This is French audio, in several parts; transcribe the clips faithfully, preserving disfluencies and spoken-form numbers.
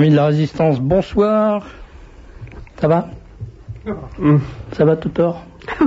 Amis de la Résistance, bonsoir. Ça va mmh. Ça va, Totor?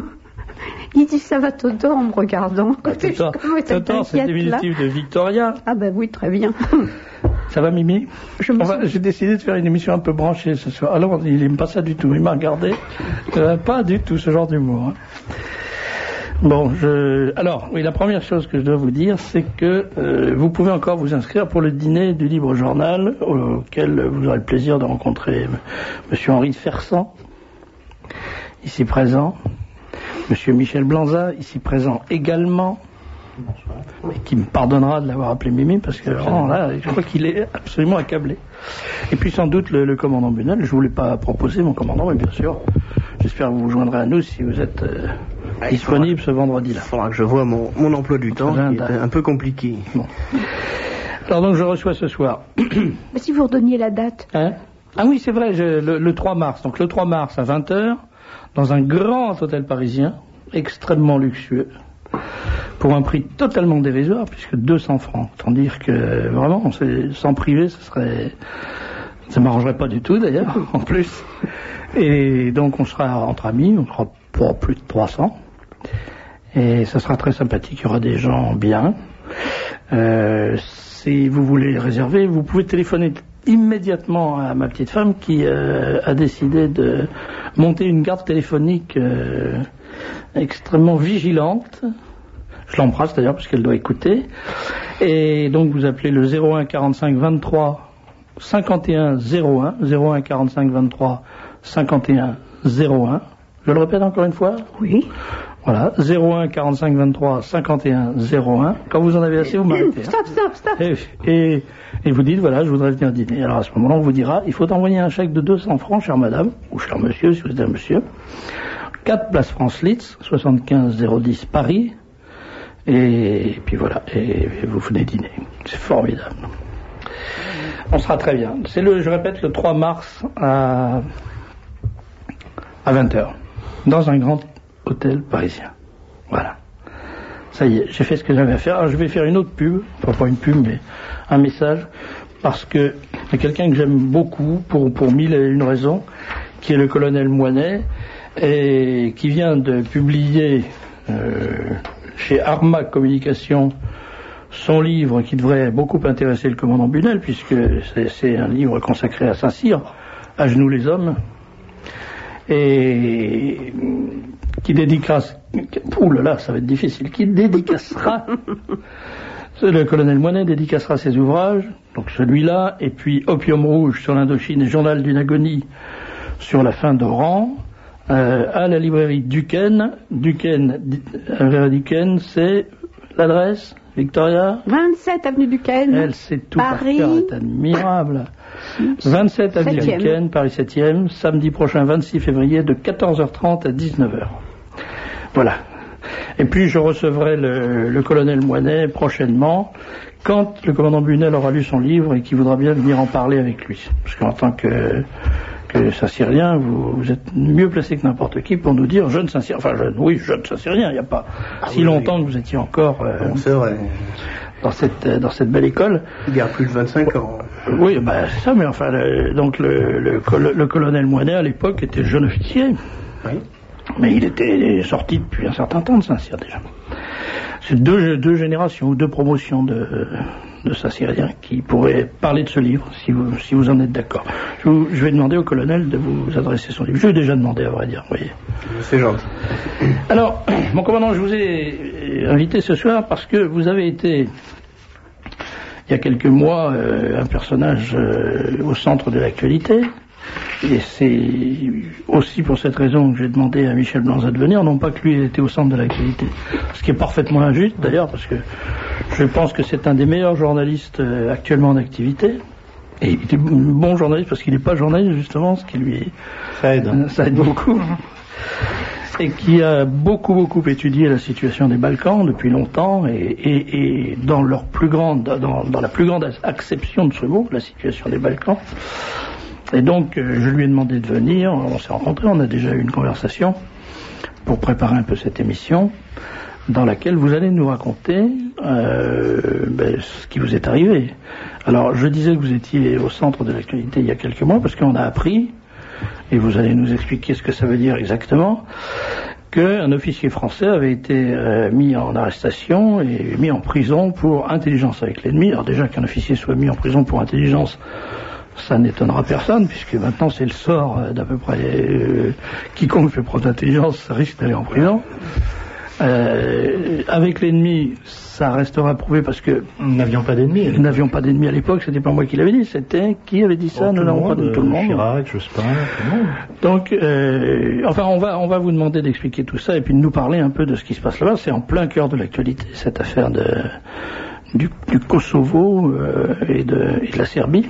Il dit ça va, Totor, en me regardant. Bah, Totor, Totor c'est le diminutif de Victoria. Ah ben oui, très bien. Ça va, Mimi? Je va, J'ai décidé de faire une émission un peu branchée ce soir. Alors, il n'aime pas ça du tout. Il m'a regardé. Euh, pas du tout ce genre d'humour. Hein. Bon, je... alors, oui, la première chose que je dois vous dire, c'est que euh, vous pouvez encore vous inscrire pour le dîner du Libre Journal, auquel vous aurez le plaisir de rencontrer M. Henri Fersan, ici présent, M. Michel Blanza, ici présent également, mais qui me pardonnera de l'avoir appelé Mimi, parce que vraiment, là, je crois qu'il est absolument accablé. Et puis sans doute le, le commandant Bunel. Je ne voulais pas proposer mon commandant, mais bien sûr, j'espère que vous vous joindrez à nous si vous êtes... Euh, Ah, disponible faudra, ce vendredi-là. Il faudra que je vois mon, mon emploi du temps, qui est un peu compliqué. Bon. Alors donc je reçois ce soir. Mais si vous redonniez la date. Hein? Ah oui, c'est vrai, je, le, le trois mars. Donc le trois mars à vingt heures, dans un grand hôtel parisien, extrêmement luxueux, pour un prix totalement dérisoire, puisque deux cents francs. Tant dire que vraiment, sans privé, ce serait... Ça ne m'arrangerait pas du tout d'ailleurs, en plus. Et donc on sera entre amis, on sera pour plus de trois cents. Et ça sera très sympathique, il y aura des gens bien. Euh, si vous voulez réserver, vous pouvez téléphoner immédiatement à ma petite femme qui euh, a décidé de monter une garde téléphonique euh, extrêmement vigilante. Je l'embrasse d'ailleurs parce qu'elle doit écouter. Et donc vous appelez le zéro un quarante-cinq vingt-trois cinquante et un zéro un, zéro un quarante-cinq vingt-trois cinquante et un zéro un. Je le répète encore une fois? Oui. Voilà, zéro un quarante-cinq vingt-trois cinquante et un zéro un. Quand vous en avez assez, vous m'arrêtez. Hein. Stop, stop, stop. Et, et, et vous dites, voilà, je voudrais venir dîner. Alors à ce moment-là, on vous dira, il faut envoyer un chèque de deux cents francs, chère madame, ou cher monsieur, si vous êtes un monsieur. quatre place France-Litz, soixante-quinze zéro dix Paris. Et, et puis voilà, et, et vous venez dîner. C'est formidable. On sera très bien. C'est le, je répète, le trois mars à, à vingt heures. Dans un grand hôtel parisien. Voilà. Ça y est, j'ai fait ce que j'avais à faire. Alors je vais faire une autre pub, enfin pas une pub, mais un message, parce que il y a quelqu'un que j'aime beaucoup, pour, pour mille et une raisons, qui est le colonel Moinet, et qui vient de publier euh, chez Arma Communication son livre qui devrait beaucoup intéresser le commandant Bunel, puisque c'est, c'est un livre consacré à Saint-Cyr, À genoux les hommes, et qui dédicace, ouh là là, ça va être difficile, qui dédicacera, le colonel Moinet dédicacera ses ouvrages, donc celui-là, et puis Opium Rouge sur l'Indochine et Journal d'une agonie sur la fin d'Oran, euh, à la librairie Duquesne. Duquesne, la librairie Duquesne, c'est l'adresse, Victoria? vingt-sept avenue Duquesne. Elle sait tout Paris. par cœur, c'est admirable. vingt-sept avenue Duquesne, Paris septième, samedi prochain vingt-six février de quatorze heures trente à dix-neuf heures. Voilà. Et puis je recevrai le, le colonel Moinet prochainement, quand le commandant Bunel aura lu son livre et qu'il voudra bien venir en parler avec lui. Parce qu'en tant que, que Saint-Cyrien, vous, vous êtes mieux placé que n'importe qui pour nous dire jeune Saint-Cyrien, enfin jeune, oui, jeune Saint-Cyrien, il n'y a pas ah, si oui, longtemps oui. que vous étiez encore euh, bon, c'est vrai. dans cette dans cette belle école. Il y a plus de vingt-cinq ans. Oui, bah c'est ça, mais enfin, le, donc le, le, le colonel Moinet à l'époque était jeune officier. Oui. Mais il était sorti depuis un certain temps de Saint-Cyr déjà. C'est deux, deux générations ou deux promotions de, de Saint-Cyriens qui pourraient parler de ce livre, si vous, si vous en êtes d'accord. Je, vous, je vais demander au colonel de vous adresser son livre. Je lui ai déjà demandé, à vrai dire, vous voyez. C'est gentil. Alors, mon commandant, je vous ai invité ce soir parce que vous avez été, il y a quelques mois, euh, un personnage euh, au centre de l'actualité. Et c'est aussi pour cette raison que j'ai demandé à Michel Blanza de venir, non pas que lui était au centre de l'actualité, ce qui est parfaitement injuste d'ailleurs, parce que je pense que c'est un des meilleurs journalistes actuellement en activité, et il est bon journaliste parce qu'il n'est pas journaliste justement, ce qui lui ça aide, ça aide beaucoup, et qui a beaucoup beaucoup étudié la situation des Balkans depuis longtemps, et, et, et dans leur plus grande, dans, dans la plus grande acception de ce mot, la situation des Balkans. Et donc, euh, je lui ai demandé de venir, on s'est rencontrés, on a déjà eu une conversation pour préparer un peu cette émission. dans laquelle vous allez nous raconter euh, ben, ce qui vous est arrivé. Alors, je disais que vous étiez au centre de l'actualité il y a quelques mois, parce qu'on a appris, et vous allez nous expliquer ce que ça veut dire exactement, qu'un officier français avait été euh, mis en arrestation et mis en prison pour intelligence avec l'ennemi. Alors déjà qu'un officier soit mis en prison pour intelligence, ça n'étonnera personne, puisque maintenant c'est le sort euh, d'à peu près euh, quiconque fait preuve d'intelligence risque d'aller en prison. Euh, avec l'ennemi, ça restera prouvé parce que nous n'avions pas d'ennemis. Nous n'avions pas d'ennemis à l'époque, c'était pas moi qui l'avais dit, c'était qui avait dit ça, oh, nous n'avons pas dit tout le monde. Chirac, Jospin, tout le monde. Donc, euh, enfin, on va, on va vous demander d'expliquer tout ça et puis de nous parler un peu de ce qui se passe là-bas. C'est en plein cœur de l'actualité, cette affaire de, du, du Kosovo euh, et, de, et de la Serbie.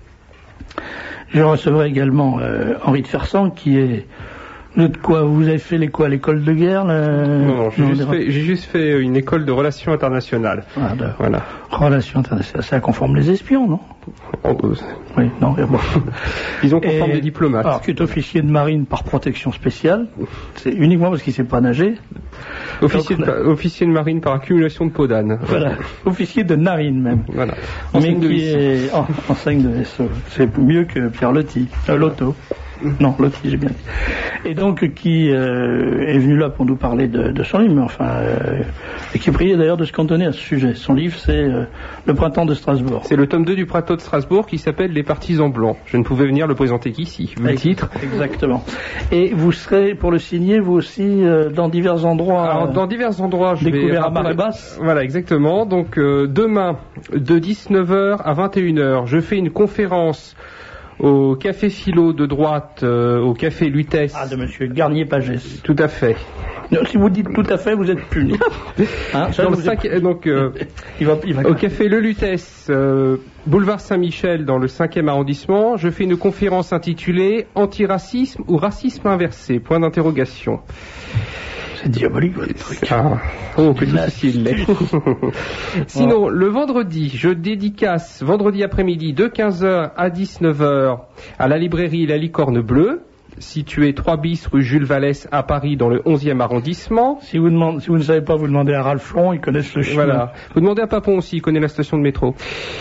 Je recevrai également euh, Henri de Fersan, qui est de quoi vous avez fait les quoi, l'école de guerre là... Non, non, j'ai, non, juste fait, j'ai juste fait une école de relations internationales. Ah, de... Voilà. Relations internationales, ça conforme les espions, non? Oh, euh... Oui, non. Bon. Ils ont conforme des diplomates. Alors, qui est officier de marine par protection spéciale, c'est uniquement parce qu'il ne sait pas nager. Officier, Donc, de, là... officier de marine par accumulation de peau d'âne. Voilà. Officier de narine même. Voilà. Mais qui est en, enseigne de vaisseau. C'est mieux que Pierre Loti, euh, Lotto. Non, l'autre, j'ai bien dit. Et donc, qui euh, est venu là pour nous parler de, de son livre, mais enfin, euh, et qui priait d'ailleurs de se cantonner à ce sujet. Son livre, c'est euh, Le Printemps de Strasbourg. C'est le tome deux du Printemps de Strasbourg qui s'appelle Les Partisans Blancs. Je ne pouvais venir le présenter qu'ici, vu le titre. Exactement. Et vous serez, pour le signer, vous aussi, euh, dans divers endroits. Alors, dans divers endroits, je découvert vais... à marée basse. Voilà, exactement. Donc, euh, demain, de dix-neuf heures à vingt et une heures, je fais une conférence au Café Philo de droite, euh, au Café Lutèce. Ah, de monsieur Garnier-Pagès. Tout à fait. Non, si vous dites tout à fait, vous êtes puni. Hein, Dans le cinq... êtes... Donc, euh, il va, il va... au Café Le Lutèce, euh, boulevard Saint-Michel, dans le cinquième arrondissement, je fais une conférence intitulée « Antiracisme ou racisme inversé ?» Point d'interrogation. C'est diabolique, votre truc. Ah. Oh, que difficile l'est. Sinon, le vendredi, je dédicace, vendredi après-midi, de quinze heures à dix-neuf heures, à la librairie La Licorne Bleue, située trois bis rue Jules Vallès à Paris, dans le onzième arrondissement. Si vous, demandez, si vous ne savez pas, vous demandez à Ralphon, ils connaissent le chemin. Voilà. Vous demandez à Papon aussi, il connaît la station de métro.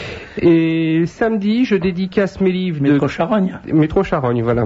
Et samedi, je dédicace mes livres métro de... Métro Charogne. Métro Charogne, voilà.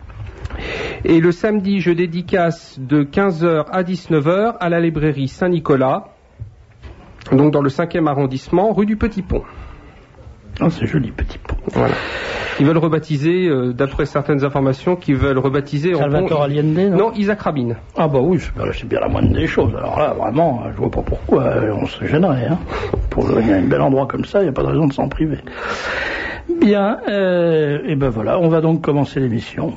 Et le samedi, je dédicace de quinze heures à dix-neuf heures à la librairie Saint-Nicolas, donc dans le cinquième arrondissement, rue du Petit Pont. Oh, c'est joli, Petit Pont. Voilà. Ils veulent rebaptiser, euh, d'après certaines informations, qu'ils veulent rebaptiser... Salvatore Allende, non, non, Isaac Rabin. Ah bah oui, c'est, c'est bien la moindre des choses. Alors là, vraiment, je vois pas pourquoi on se gênerait. Hein. Pour il y a un bel endroit comme ça, il n'y a pas de raison de s'en priver. Bien, euh, et ben voilà, on va donc commencer l'émission.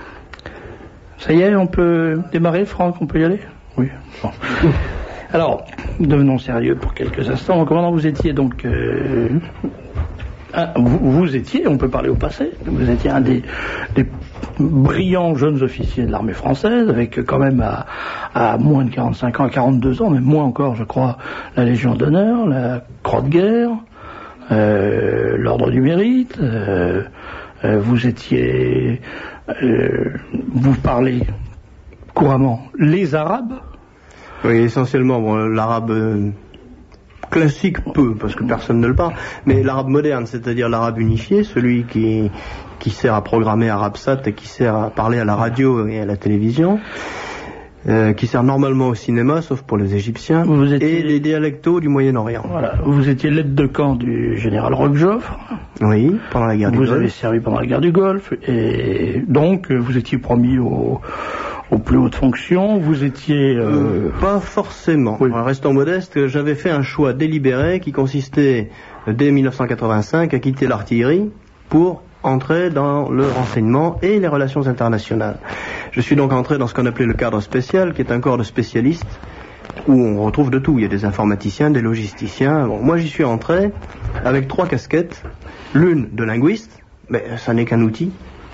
Ça y est, on peut démarrer, Franck, on peut y aller? Oui. Bon. Alors, devenons sérieux pour quelques instants. Commandant, vous étiez donc... Euh, un, vous, vous étiez, on peut parler au passé, vous étiez un des, des brillants jeunes officiers de l'armée française, avec quand même à, à moins de quarante-cinq ans, à quarante-deux ans, même moins encore, je crois, la Légion d'honneur, la Croix de guerre, euh, l'Ordre du Mérite, euh, euh, vous étiez... Euh, vous parlez couramment les Arabes? Oui, essentiellement, bon, l'arabe euh, classique peu, parce que personne ne le parle, mais l'arabe moderne, c'est-à-dire l'arabe unifié, celui qui, qui sert à programmer Arabsat et qui sert à parler à la radio et à la télévision, euh, qui sert normalement au cinéma, sauf pour les Égyptiens, vous étiez... et les dialectaux du Moyen-Orient. Voilà, vous étiez l'aide de camp du général Roquejoffre. Oui, pendant la guerre du vous Golfe. Vous avez servi pendant la guerre du Golfe, et donc vous étiez promis au, aux plus hautes fonctions, vous étiez... Euh... Euh, pas forcément. Oui. Restons modestes, j'avais fait un choix délibéré qui consistait, dès mille neuf cent quatre-vingt-cinq, à quitter l'artillerie pour entrer dans le renseignement et les relations internationales. Je suis donc entré dans ce qu'on appelait le cadre spécial, qui est un corps de spécialistes, où on retrouve de tout. Il y a des informaticiens, des logisticiens. Bon, moi, j'y suis entré avec trois casquettes. L'une de linguiste, mais ça n'est qu'un outil.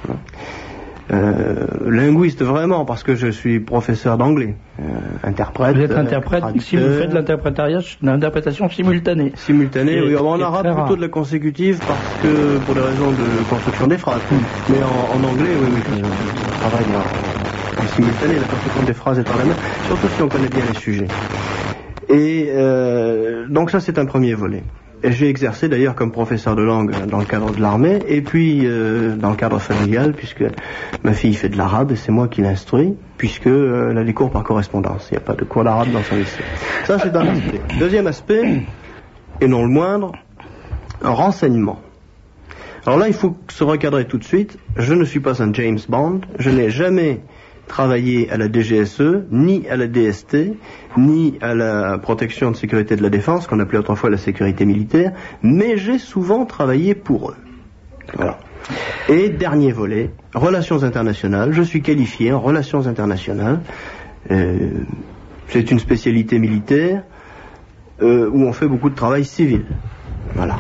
Euh, linguiste vraiment, parce que je suis professeur d'anglais, euh, interprète. Vous êtes interprète, euh, si vous faites de l'interprétation simultanée. Simultanée, oui. En arabe, plutôt rare. De la consécutive, parce que pour des raisons de construction des phrases. Mm. Mais en, en anglais, oui, oui, je, je travaille en, en simultané, la construction des phrases est en la main, surtout si on connaît bien les sujets. Et euh, donc ça, c'est un premier volet. Et j'ai exercé d'ailleurs comme professeur de langue dans le cadre de l'armée, et puis euh, dans le cadre familial, puisque ma fille fait de l'arabe, et c'est moi qui l'instruis, puisque euh, elle a des cours par correspondance. Il n'y a pas de cours d'arabe dans son lycée. Ça, c'est un aspect. Deuxième aspect, et non le moindre, un renseignement. Alors là, il faut se recadrer tout de suite. Je ne suis pas un James Bond. Je n'ai jamais travaillé à la D G S E, ni à la D S T, ni à la protection de sécurité de la défense, qu'on appelait autrefois la sécurité militaire, mais j'ai souvent travaillé pour eux. Voilà. Et dernier volet, relations internationales. Je suis qualifié en relations internationales. Euh, c'est une spécialité militaire euh, où on fait beaucoup de travail civil. Voilà.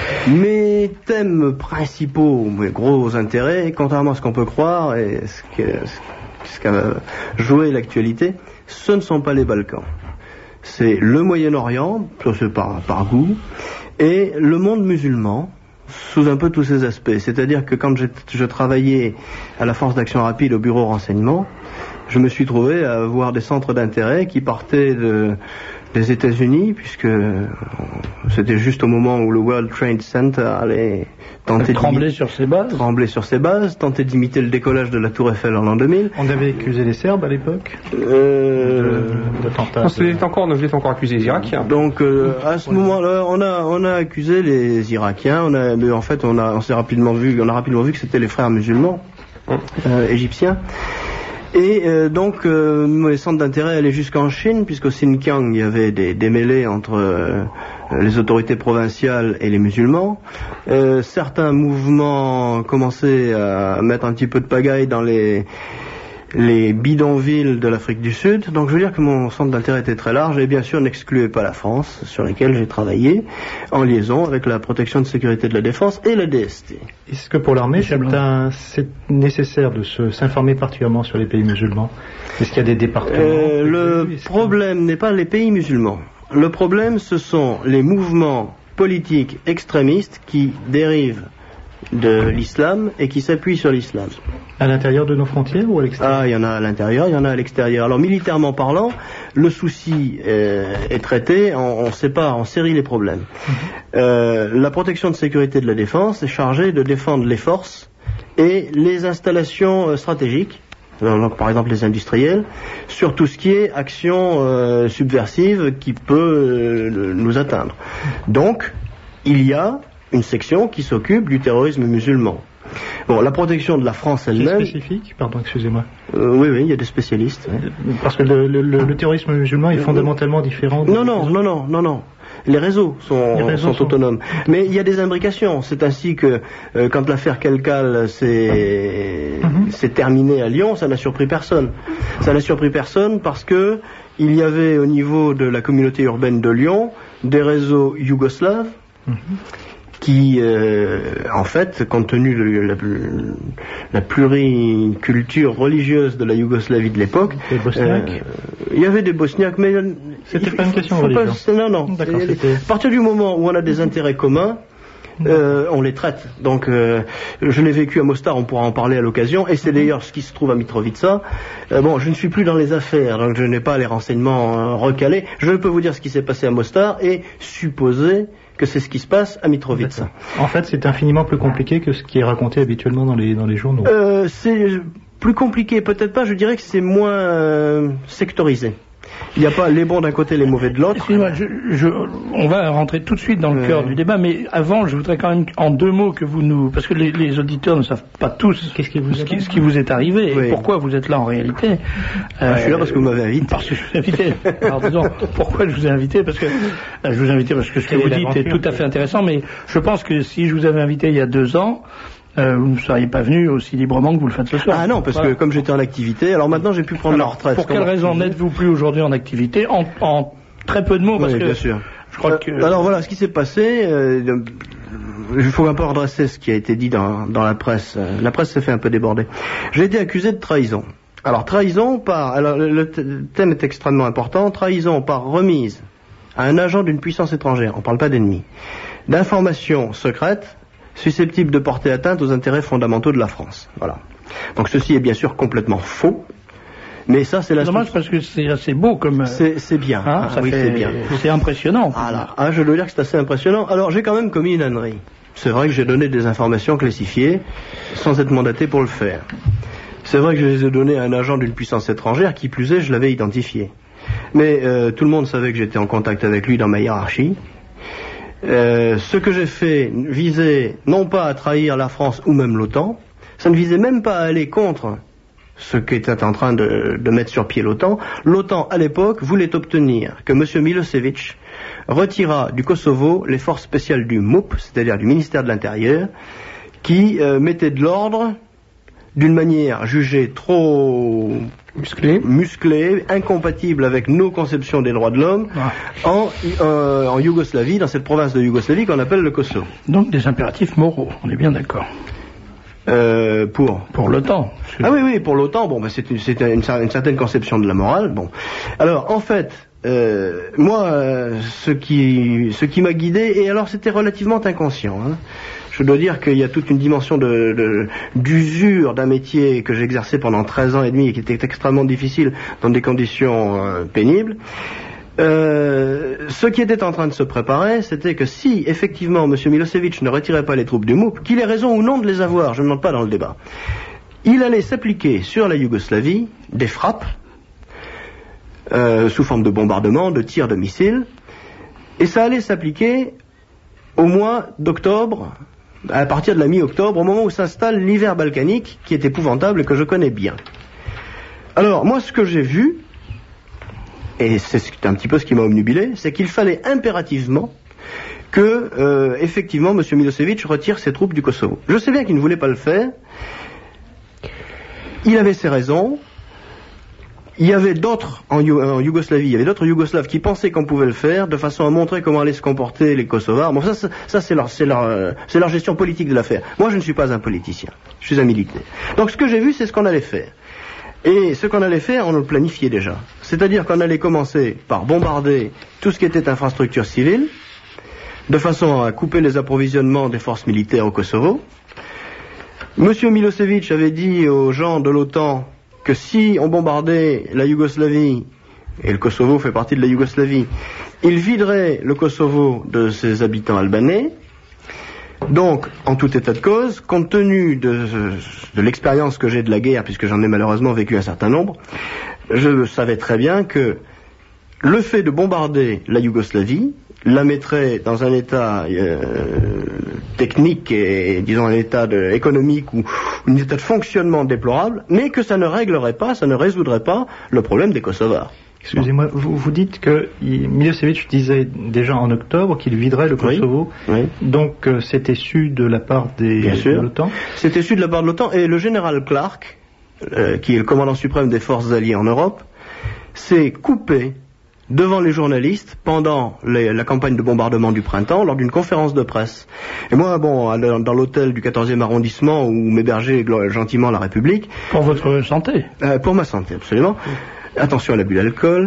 Mes thèmes principaux, mes gros intérêts, contrairement à ce qu'on peut croire et ce que, ce qu'a joué l'actualité, ce ne sont pas les Balkans. C'est le Moyen-Orient, ça c'est par, par goût, et le monde musulman, sous un peu tous ses aspects. C'est-à-dire que quand je travaillais à la force d'action rapide au bureau renseignement, je me suis trouvé à avoir des centres d'intérêt qui partaient de, des États-Unis, puisque c'était juste au moment où le World Trade Center allait tenter trembler sur ses bases, trembler sur ses bases, tenter d'imiter le décollage de la Tour Eiffel en l'an deux mille. On avait accusé les Serbes à l'époque. Euh, on s'est encore, on avait encore accusé les Irakiens. Donc euh, à ce moment-là, on a on a accusé les Irakiens. On a, mais en fait, on a on s'est rapidement vu, on a rapidement vu que c'était les frères musulmans euh, égyptiens. Et euh, donc, euh, mes centres d'intérêt allaient jusqu'en Chine, puisqu'au Xinjiang, il y avait des, des mêlées entre euh, les autorités provinciales et les musulmans. Euh, certains mouvements commençaient à mettre un petit peu de pagaille dans les, les bidonvilles de l'Afrique du Sud. Donc, je veux dire que mon centre d'intérêt était très large, et bien sûr, n'excluait pas la France, sur laquelle j'ai travaillé, en liaison avec la protection de sécurité de la défense et la D S T. Est-ce que pour l'armée, c'est, un, c'est nécessaire de se, s'informer particulièrement sur les pays musulmans? Est-ce qu'il y a des départements? euh, Le problème que... n'est pas les pays musulmans. Le problème, ce sont les mouvements politiques extrémistes qui dérivent de l'islam et qui s'appuient sur l'islam. À l'intérieur de nos frontières ou à l'extérieur? Ah, il y en a à l'intérieur, il y en a à l'extérieur. Alors militairement parlant, le souci euh, est traité, on, on sépare en série les problèmes. Mm-hmm. Euh, la protection de sécurité de la défense est chargée de défendre les forces et les installations euh, stratégiques, donc par exemple les industriels, sur tout ce qui est action euh, subversive qui peut euh, nous atteindre. Donc, il y a une section qui s'occupe du terrorisme musulman. Bon, la protection de la France elle-même... C'est spécifique? Pardon, excusez-moi. Euh, oui, oui, il y a des spécialistes. Oui. Parce que le, le, le terrorisme musulman est fondamentalement différent de... Non, non, non, non, non, non. Les réseaux sont, Les réseaux sont, sont autonomes. Mais il y a des imbrications. C'est ainsi que euh, quand l'affaire Kelkal s'est, mm-hmm. s'est terminée à Lyon, ça n'a surpris personne. Ça n'a surpris personne parce que il y avait au niveau de la communauté urbaine de Lyon des réseaux yougoslaves, mm-hmm. qui, euh, en fait, compte tenu de la, la pluriculture religieuse de la Yougoslavie de l'époque, euh, il y avait des Bosniaques, mais... C'était il, pas une question de religion. Pas, non, non. À partir du moment où on a des intérêts communs, euh, on les traite. Donc, euh, je l'ai vécu à Mostar, on pourra en parler à l'occasion, et c'est d'ailleurs ce qui se trouve à Mitrovica. Euh, bon, je ne suis plus dans les affaires, donc je n'ai pas les renseignements euh, recalés. Je peux vous dire ce qui s'est passé à Mostar et supposer que c'est ce qui se passe à Mitrovica. En fait, c'est infiniment plus compliqué que ce qui est raconté habituellement dans les, dans les journaux. Euh, c'est plus compliqué, peut-être pas, je dirais que c'est moins euh, sectorisé. Il n'y a pas les bons d'un côté, les mauvais de l'autre. Excusez-moi, je, je, on va rentrer tout de suite dans le euh... cœur du débat, mais avant, je voudrais quand même, en deux mots, que vous nous... Parce que les, les auditeurs ne savent pas tous Qu'est-ce qui vous ce, qui, ce qui vous est arrivé, oui. et pourquoi vous êtes là en réalité. Euh, je suis là parce que vous m'avez invité. Parce que je vous ai invité. Alors disons, pourquoi je vous ai invité? Parce que je vous ai invité parce que ce que vous dites est tout à fait intéressant, mais je pense que si je vous avais invité il y a deux ans, Euh, vous ne seriez pas venu aussi librement que vous le faites ce soir. Ah non, parce voilà. que comme j'étais en activité, alors maintenant j'ai pu prendre alors, la retraite. Pour quelle raison n'êtes-vous plus aujourd'hui en activité en, en très peu de mots, parce oui, que bien sûr. Je crois que... Euh, alors voilà, ce qui s'est passé, euh, il faut un peu redresser ce qui a été dit dans, dans la presse. La presse s'est fait un peu déborder. J'ai été accusé de trahison. Alors trahison par... Alors le thème est extrêmement important. Trahison par remise à un agent d'une puissance étrangère, on ne parle pas d'ennemi, d'informations secrètes susceptibles de porter atteinte aux intérêts fondamentaux de la France. Voilà. Donc ceci est bien sûr complètement faux. Mais ça, c'est la... C'est dommage parce que c'est assez beau comme... C'est, c'est bien. Hein, ah, ça oui, fait... c'est bien. C'est impressionnant. Voilà. Ah, je dois dire que c'est assez impressionnant. Alors, j'ai quand même commis une ânerie. C'est vrai que j'ai donné des informations classifiées sans être mandaté pour le faire. C'est vrai que je les ai données à un agent d'une puissance étrangère, qui plus est, je l'avais identifié. Mais euh, tout le monde savait que j'étais en contact avec lui dans ma hiérarchie. Euh, ce que j'ai fait visait non pas à trahir la France ou même l'OTAN, ça ne visait même pas à aller contre ce qu'était en train de, de mettre sur pied l'OTAN. L'OTAN, à l'époque, voulait obtenir que M. Milosevic retirât du Kosovo les forces spéciales du M O P, c'est-à-dire du ministère de l'Intérieur, qui euh, mettaient de l'ordre d'une manière jugée trop musclée, musclée, incompatible avec nos conceptions des droits de l'homme, ah. en, euh, en Yougoslavie, dans cette province de Yougoslavie qu'on appelle le Kosovo. Donc des impératifs moraux, on est bien d'accord. Euh, pour pour l'OTAN. Ah oui, oui, pour l'OTAN, bon, ben, c'est, une, c'est une, une certaine conception de la morale. Bon, alors en fait, euh, moi, euh, ce qui, ce qui m'a guidé, et alors c'était relativement inconscient. Hein. Je dois dire qu'il y a toute une dimension de, de, d'usure d'un métier que j'ai exercé pendant treize ans et demi et qui était extrêmement difficile dans des conditions euh, pénibles. Euh, ce qui était en train de se préparer, c'était que si, effectivement, M. Milosevic ne retirait pas les troupes du M O P, qu'il ait raison ou non de les avoir, je ne demande pas dans le débat, il allait s'appliquer sur la Yougoslavie des frappes, euh, sous forme de bombardements, de tirs de missiles, et ça allait s'appliquer au mois d'octobre, à partir de la mi-octobre, au moment où s'installe l'hiver balkanique, qui est épouvantable et que je connais bien. Alors, moi, ce que j'ai vu, et c'est un petit peu ce qui m'a obnubilé, c'est qu'il fallait impérativement que, euh, effectivement, M. Milosevic retire ses troupes du Kosovo. Je sais bien qu'il ne voulait pas le faire. Il avait ses raisons. Il y avait d'autres en, You- en Yougoslavie, il y avait d'autres Yougoslaves qui pensaient qu'on pouvait le faire, de façon à montrer comment allaient se comporter les Kosovars. Bon, ça, ça, ça c'est, leur, c'est, leur, euh, c'est leur gestion politique de l'affaire. Moi, je ne suis pas un politicien. Je suis un militaire. Donc, ce que j'ai vu, c'est ce qu'on allait faire. Et ce qu'on allait faire, on le planifiait déjà. C'est-à-dire qu'on allait commencer par bombarder tout ce qui était infrastructure civile, de façon à couper les approvisionnements des forces militaires au Kosovo. Monsieur Milosevic avait dit aux gens de l'OTAN que si on bombardait la Yougoslavie, et le Kosovo fait partie de la Yougoslavie, il viderait le Kosovo de ses habitants albanais. Donc, en tout état de cause, compte tenu de, de l'expérience que j'ai de la guerre, puisque j'en ai malheureusement vécu un certain nombre, je savais très bien que le fait de bombarder la Yougoslavie la mettrait dans un état euh, technique et, disons, un état de, économique ou un état de fonctionnement déplorable, mais que ça ne réglerait pas, ça ne résoudrait pas le problème des Kosovars. Excusez-moi, vous, vous dites que Milosevic disait déjà en octobre qu'il viderait le Kosovo, oui, oui. Donc euh, c'était su de la part des, Bien sûr. de l'OTAN. C'était su de la part de l'OTAN, et le général Clark, euh, qui est le commandant suprême des forces alliées en Europe, s'est coupé devant les journalistes pendant les, la campagne de bombardement du printemps lors d'une conférence de presse. Et moi, bon, dans l'hôtel du quatorzième arrondissement où m'hébergeait gentiment la République... Pour votre santé euh, Pour ma santé, absolument. Attention à l'abus d'alcool.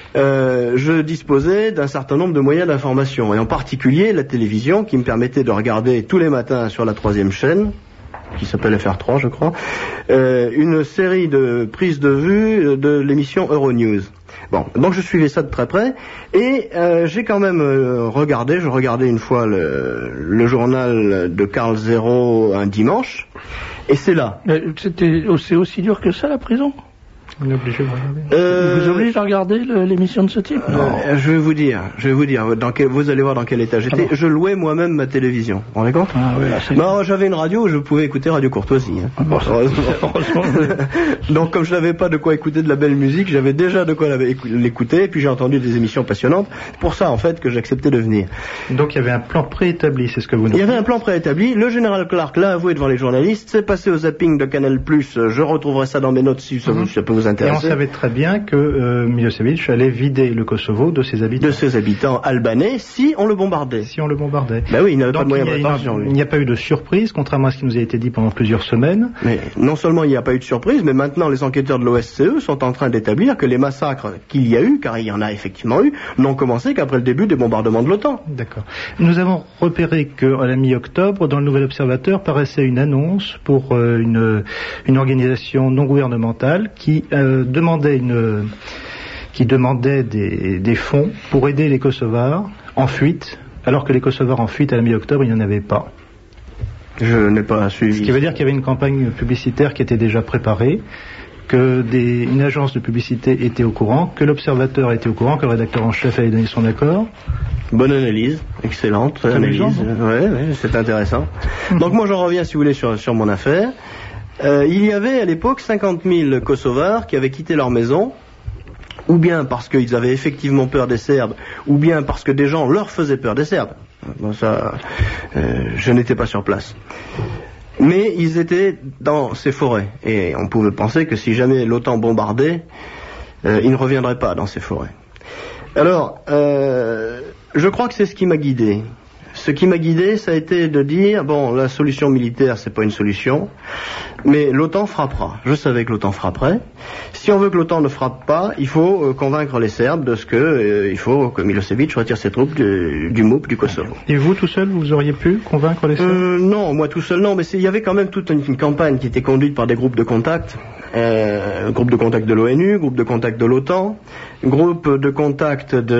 Euh, je disposais d'un certain nombre de moyens d'information, et en particulier la télévision qui me permettait de regarder tous les matins sur la troisième chaîne, qui s'appelle F R trois, je crois, euh, une série de prises de vue de l'émission Euronews. Bon, donc je suivais ça de très près, et euh, j'ai quand même euh, regardé, je regardais une fois le, le journal de Karl Zéro un dimanche, et c'est là. Mais c'était, c'est aussi dur que ça, la prison ? On est obligé de regarder. Euh, vous oblige à regarder le, l'émission de ce type ? euh, Je vais vous dire, je vais vous dire, dans quel, vous allez voir dans quel état j'étais. Ah, je louais moi-même ma télévision. Vous vous rendez compte ? Ah, oui, là, c'est... Non, j'avais une radio où je pouvais écouter Radio Courtoisie. Hein. Ah, bon, heureusement. heureusement. Donc, comme je n'avais pas de quoi écouter de la belle musique, j'avais déjà de quoi l'écouter, et puis j'ai entendu des émissions passionnantes. Pour ça, en fait, que j'acceptais de venir. Donc, il y avait un plan préétabli, c'est ce que vous nous dites. Il y avait un plan préétabli. Le général Clark l'a avoué devant les journalistes. C'est passé au zapping de Canal+. Je retrouverai ça dans mes notes si ça, mm-hmm. ça peut vous intéresser. Et on savait très bien que euh, Milosevic allait vider le Kosovo de ses habitants. De ses habitants albanais, si on le bombardait. Si on le bombardait. Ben oui, il n'avait Donc, pas de moyen de préparation. Il n'y a pas eu de surprise, contrairement à ce qui nous a été dit pendant plusieurs semaines. Mais non seulement il n'y a pas eu de surprise, mais maintenant les enquêteurs de l'O S C E sont en train d'établir que les massacres qu'il y a eu, car il y en a effectivement eu, n'ont commencé qu'après le début des bombardements de l'OTAN. D'accord. Nous avons repéré qu'à la mi-octobre, dans le Nouvel Observateur, paraissait une annonce pour euh, une, une organisation non gouvernementale qui euh, demandait une, qui demandait des, des fonds pour aider les Kosovars en fuite, alors que les Kosovars en fuite à la mi-octobre, il n'y en avait pas. Je n'ai pas suivi. Ce qui veut dire qu'il y avait une campagne publicitaire qui était déjà préparée, que des, une agence de publicité était au courant, que l'observateur était au courant, que le rédacteur en chef avait donné son accord. Bonne analyse, excellente analyse. Ouais, ouais, c'est intéressant. Donc moi j'en reviens, si vous voulez, sur, sur mon affaire. Euh, il y avait à l'époque cinquante mille Kosovars qui avaient quitté leur maison, ou bien parce qu'ils avaient effectivement peur des Serbes, ou bien parce que des gens leur faisaient peur des Serbes. Bon, ça, euh, je n'étais pas sur place. Mais ils étaient dans ces forêts. Et on pouvait penser que si jamais l'OTAN bombardait, euh, ils ne reviendraient pas dans ces forêts. Alors, euh, je crois que c'est ce qui m'a guidé. Ce qui m'a guidé, ça a été de dire, bon, la solution militaire, c'est pas une solution, mais l'OTAN frappera. Je savais que l'OTAN frapperait. Si on veut que l'OTAN ne frappe pas, il faut euh, convaincre les Serbes de ce que euh, il faut que Milosevic retire ses troupes du, du M O U P du Kosovo. Et vous, tout seul, vous auriez pu convaincre les Serbes? euh, Non, moi tout seul, non, mais il y avait quand même toute une, une campagne qui était conduite par des groupes de contact, euh, groupe de contact de l'ONU, groupe de contact de l'OTAN, groupe de contact de,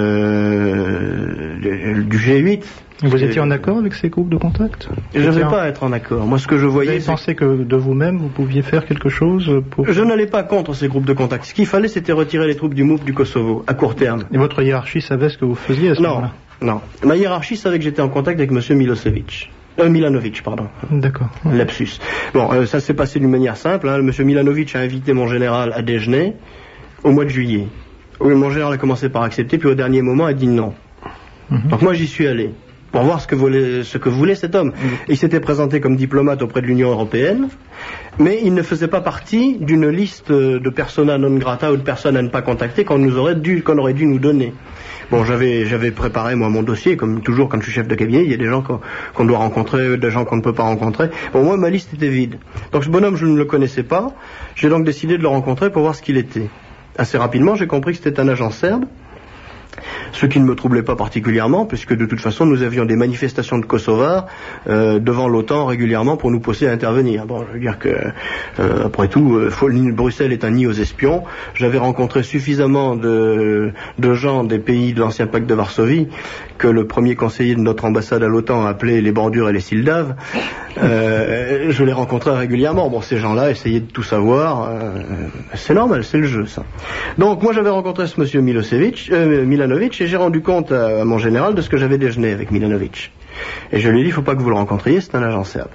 de, du G huit. Vous étiez en accord avec ces groupes de contact? Je ne vais pas être en accord. Moi, ce que je voyais... Vous avez pensé que de vous-même, vous pouviez faire quelque chose pour... Je n'allais pas contre ces groupes de contact. Ce qu'il fallait, c'était retirer les troupes du M O U P du Kosovo, à court terme. Et votre hiérarchie savait ce que vous faisiez à ce moment-là? Non, non. Ma hiérarchie savait que j'étais en contact avec M. Milosevic. Euh, Milanovic, pardon. D'accord. Lapsus. Bon, euh, ça s'est passé d'une manière simple. Hein. M. Milanovic a invité mon général à déjeuner au mois de juillet. Oui, mon général a commencé par accepter, puis au dernier moment a dit non. Mm-hmm. Donc moi, j'y suis allé pour voir ce que voulait, ce que voulait cet homme. Mm-hmm. Il s'était présenté comme diplomate auprès de l'Union européenne, mais il ne faisait pas partie d'une liste de persona non grata ou de personnes à ne pas contacter qu'on nous aurait dû, qu'on aurait dû nous donner. Bon, j'avais, j'avais préparé, moi, mon dossier, comme toujours quand je suis chef de cabinet, il y a des gens qu'on, qu'on doit rencontrer, des gens qu'on ne peut pas rencontrer. Bon, moi, ma liste était vide. Donc, ce bonhomme, je ne le connaissais pas. J'ai donc décidé de le rencontrer pour voir ce qu'il était. Assez rapidement, j'ai compris que c'était un agent serbe, ce qui ne me troublait pas particulièrement, puisque de toute façon, nous avions des manifestations de Kosovars euh, devant l'OTAN régulièrement pour nous pousser à intervenir. Bon, je veux dire que, euh, après tout, euh, Bruxelles est un nid aux espions. J'avais rencontré suffisamment de, de gens des pays de l'ancien pacte de Varsovie que le premier conseiller de notre ambassade à l'OTAN appelait les bordures et les Sildaves. Euh, je les rencontrais régulièrement. Bon, ces gens-là essayaient de tout savoir. Euh, c'est normal, c'est le jeu, ça. Donc, moi, j'avais rencontré ce monsieur Milosevic, euh, Milanovic, et j'ai rendu compte à, à mon général de ce que j'avais déjeuné avec Milanovic. Et je lui ai dit, il ne faut pas que vous le rencontriez, c'est un agent serbe.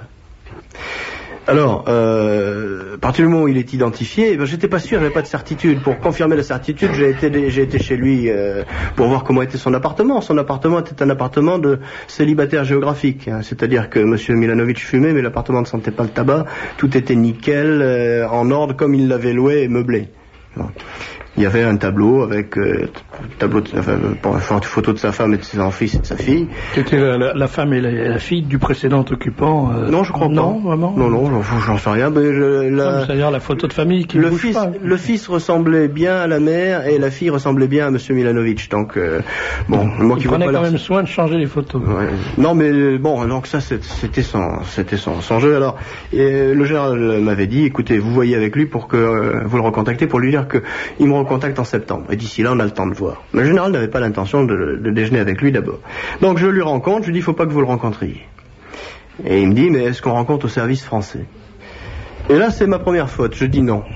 Alors, euh, à partir du moment où il est identifié, ben, j'étais pas sûr, j'avais pas de certitude. Pour confirmer la certitude, j'ai été, j'ai été chez lui euh, pour voir comment était son appartement. Son appartement était un appartement de célibataire géographique, hein, c'est-à-dire que M. Milanovic fumait, mais l'appartement ne sentait pas le tabac. Tout était nickel, euh, en ordre, comme il l'avait loué et meublé. Bon. Il y avait un tableau avec euh, tableau de, enfin, une photo de sa femme et de ses fils et de sa fille. C'était la, la, la femme et la, la fille du précédent occupant. Euh, non, je crois non, pas. Vraiment. Non, non, j'en, j'en sais rien. Mais je, la, non, c'est-à-dire la photo de famille qui le bouge fils, pas. Le fils ressemblait bien à la mère et la fille ressemblait bien à M. Milanovic. Donc euh, bon, moi il qui prenait vois pas quand leur... même soin de changer les photos. Ouais. Non, mais bon, donc ça c'était son, c'était son, son jeu. Alors, et le général m'avait dit, écoutez, vous voyez avec lui pour que euh, vous le recontactez pour lui dire que il me recontacte en septembre. Et d'ici là, on a le temps de voir. Mais le général n'avait pas l'intention de, de déjeuner avec lui d'abord. Donc je lui rencontre, je lui dis, il ne faut pas que vous le rencontriez. Et il me dit, mais est-ce qu'on rencontre au service français? Et là, c'est ma première faute. Je dis non.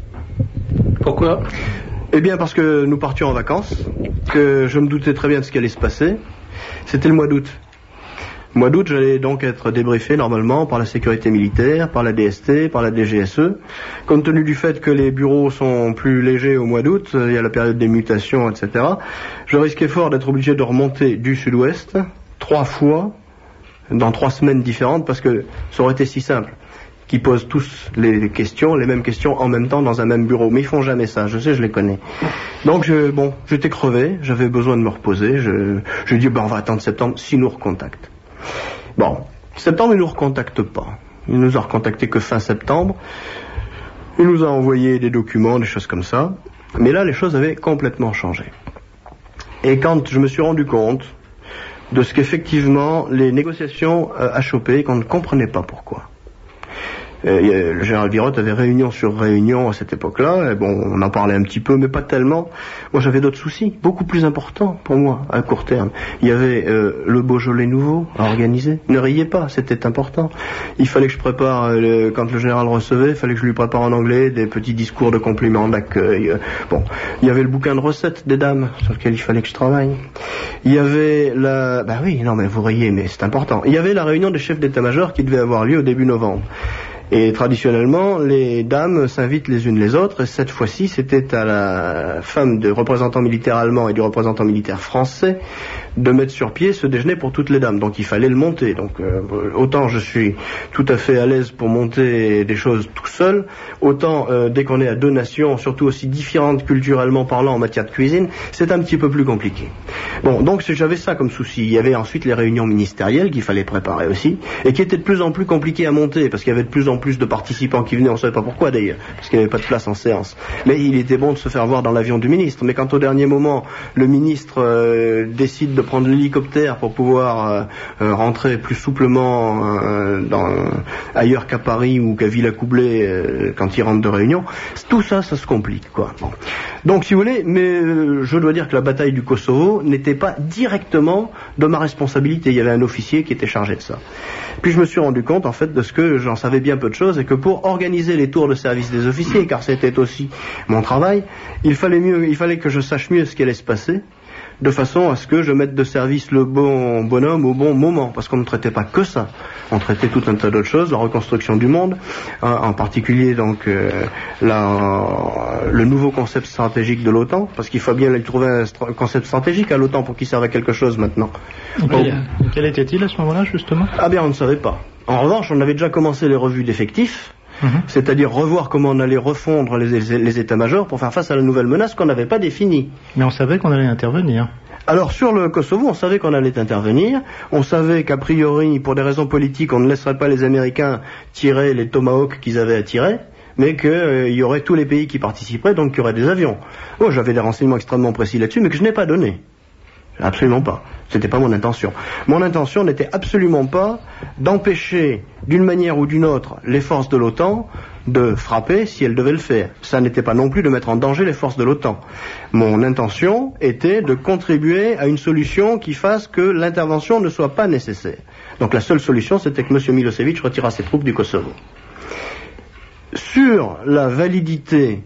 Pourquoi? Eh bien, parce que nous partions en vacances, que je me doutais très bien de ce qui allait se passer. C'était le mois d'août. Mois d'août, j'allais donc être débriefé normalement par la sécurité militaire, par la D S T, par la D G S E. Compte tenu du fait que les bureaux sont plus légers au mois d'août, il y a la période des mutations, et cetera, je risquais fort d'être obligé de remonter du sud-ouest, trois fois, dans trois semaines différentes, parce que ça aurait été si simple, qu'ils posent tous les questions, les mêmes questions en même temps dans un même bureau. Mais ils font jamais ça, je sais, je les connais. Donc, je, bon, j'étais crevé, j'avais besoin de me reposer, je, je dis, ben, on va attendre septembre, s'ils nous recontactent. Bon, septembre, il ne nous recontacte pas. Il nous a recontacté que fin septembre. Il nous a envoyé des documents, des choses comme ça. Mais là, les choses avaient complètement changé. Et quand je me suis rendu compte de ce qu'effectivement les négociations euh, achoppées, qu'on ne comprenait pas pourquoi. Euh, le général Birotte avait réunion sur réunion à cette époque-là. Et bon, on en parlait un petit peu, mais pas tellement. Moi, j'avais d'autres soucis, beaucoup plus importants pour moi, à court terme. Il y avait euh, le Beaujolais nouveau à organiser. Ne riez pas, c'était important. Il fallait que je prépare, euh, le, quand le général recevait, il fallait que je lui prépare en anglais des petits discours de compliments, d'accueil. Euh, bon, il y avait le bouquin de recettes des dames sur lequel il fallait que je travaille. Il y avait la... Bah oui, non mais vous riez, mais c'est important. Il y avait la réunion des chefs d'état-major qui devait avoir lieu au début novembre. Et traditionnellement, les dames s'invitent les unes les autres, et cette fois-ci, c'était à la femme du représentant militaire allemand et du représentant militaire français de mettre sur pied ce déjeuner pour toutes les dames. Donc il fallait le monter. Donc euh, autant je suis tout à fait à l'aise pour monter des choses tout seul, autant euh, dès qu'on est à deux nations, surtout aussi différentes culturellement parlant en matière de cuisine, c'est un petit peu plus compliqué. Bon, donc j'avais ça comme souci. Il y avait ensuite les réunions ministérielles qu'il fallait préparer aussi, et qui étaient de plus en plus compliquées à monter, parce qu'il y avait de plus en plus de participants qui venaient, on ne savait pas pourquoi d'ailleurs, parce qu'il n'y avait pas de place en séance. Mais il était bon de se faire voir dans l'avion du ministre. Mais quand au dernier moment, le ministre euh, décide de prendre l'hélicoptère pour pouvoir euh, euh, rentrer plus souplement euh, dans, euh, ailleurs qu'à Paris ou qu'à Villacoublay euh, quand il rentre de réunion, tout ça, ça se complique, quoi. Bon. Donc, si vous voulez, mais euh, je dois dire que la bataille du Kosovo n'était pas directement de ma responsabilité. Il y avait un officier qui était chargé de ça. Puis je me suis rendu compte, en fait, de ce que j'en savais bien peu de choses, et que pour organiser les tours de service des officiers, car c'était aussi mon travail, il fallait mieux, il fallait que je sache mieux ce qui allait se passer, de façon à ce que je mette de service le bon bonhomme au bon moment, parce qu'on ne traitait pas que ça, on traitait tout un tas d'autres choses, la reconstruction du monde, en, en particulier donc euh, la, le nouveau concept stratégique de l'OTAN, parce qu'il faut bien lui trouver un st- concept stratégique à l'OTAN pour qu'il serve à quelque chose maintenant. Quel, quel était-il à ce moment-là, justement ? Ah bien, on ne savait pas. En revanche, on avait déjà commencé les revues d'effectifs, Mmh. c'est-à-dire revoir comment on allait refondre les, les, les états-majors pour faire face à la nouvelle menace qu'on n'avait pas définie. Mais on savait qu'on allait intervenir. Alors sur le Kosovo, on savait qu'on allait intervenir, on savait qu'a priori, pour des raisons politiques, on ne laisserait pas les Américains tirer les Tomahawks qu'ils avaient à tirer, mais qu'il euh, y aurait tous les pays qui participeraient, donc qu'il y aurait des avions. Oh, j'avais des renseignements extrêmement précis là-dessus, mais que je n'ai pas donnés. Absolument pas. C'était pas mon intention. Mon intention n'était absolument pas d'empêcher, d'une manière ou d'une autre, les forces de l'OTAN de frapper si elles devaient le faire. Ça n'était pas non plus de mettre en danger les forces de l'OTAN. Mon intention était de contribuer à une solution qui fasse que l'intervention ne soit pas nécessaire. Donc la seule solution, c'était que M. Milosevic retirât ses troupes du Kosovo. Sur la validité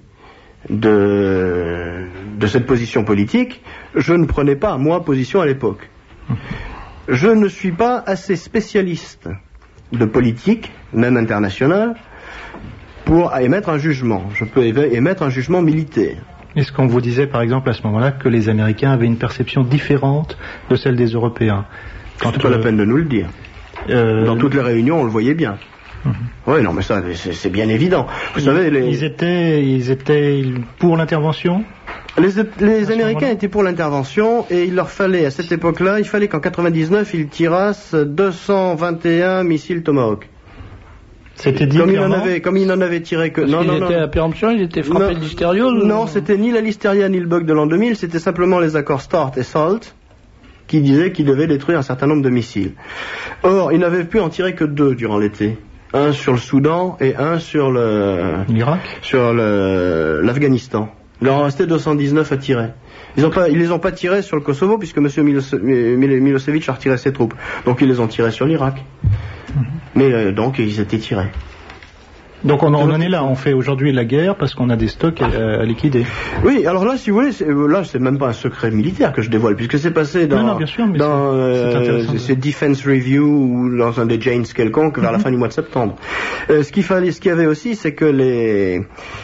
de, de cette position politique, je ne prenais pas, moi, position à l'époque. Je ne suis pas assez spécialiste de politique, même internationale, pour émettre un jugement. Je peux émettre un jugement militaire. Est-ce qu'on vous disait, par exemple, à ce moment-là, que les Américains avaient une perception différente de celle des Européens ? Quand c'est pas euh, la peine de nous le dire. Euh... Dans toutes les réunions, on le voyait bien. Mmh. Oui, non, mais ça, c'est, c'est bien évident. Vous ils, savez, les... ils étaient, ils étaient pour l'intervention. Les, les Américains étaient pour l'intervention, et il leur fallait, à cette époque-là, il fallait qu'en quatre-vingt-dix-neuf, ils tirassent deux cent vingt et un missiles Tomahawk. C'était dit comme il en avait, comme il n'en avait tiré que. Parce non, il non, était non. à péremption, il était frappé de l'hystériose. Non, ou... c'était ni la Listeria ni le bug de l'an deux mille, c'était simplement les accords START et SALT qui disaient qu'ils devaient détruire un certain nombre de missiles. Or, ils n'avaient pu en tirer que deux durant l'été. Un sur le Soudan et un sur le l'Irak, sur le l'Afghanistan. Il leur en restait deux cent dix-neuf à tirer. Ils ont pas, ils les ont pas tirés sur le Kosovo puisque M. Milos, Milosevic a retiré ses troupes. Donc ils les ont tirés sur l'Irak. Mm-hmm. Mais euh, donc ils étaient tirés. Donc on, on en est là, on fait aujourd'hui la guerre parce qu'on a des stocks à, à liquider. Oui, alors là, si vous voulez, c'est, là, c'est même pas un secret militaire que je dévoile, puisque c'est passé dans, non, non, bien sûr, mais dans c'est, euh, c'est Defense Review ou dans un des Janes quelconque vers mm-hmm. la fin du mois de septembre. Euh, ce qu'il fallait, ce qu'il y avait aussi, c'est que les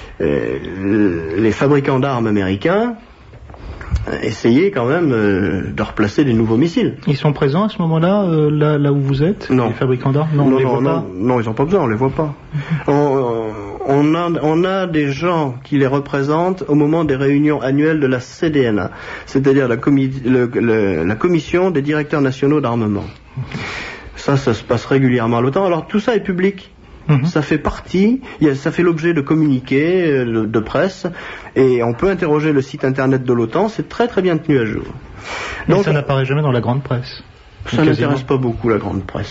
euh, les fabricants d'armes américains essayer quand même euh, de replacer des nouveaux missiles. Ils sont présents à ce moment-là, euh, là, là où vous êtes, non. les fabricants d'armes? Non, non, on les non, voit non, pas. non, ils n'ont pas besoin, on les voit pas. Mm-hmm. on, on, a, on a des gens qui les représentent au moment des réunions annuelles de la C D N A, c'est-à-dire la, comi- le, le, la Commission des directeurs nationaux d'armement. Mm-hmm. Ça, ça se passe régulièrement à l'OTAN. Alors tout ça est public. Mmh. Ça fait partie, ça fait l'objet de communiqués, de presse, et on peut interroger le site internet de l'OTAN, c'est très très bien tenu à jour. Mais donc, ça n'apparaît jamais dans la grande presse. Ça n'intéresse pas beaucoup la grande presse.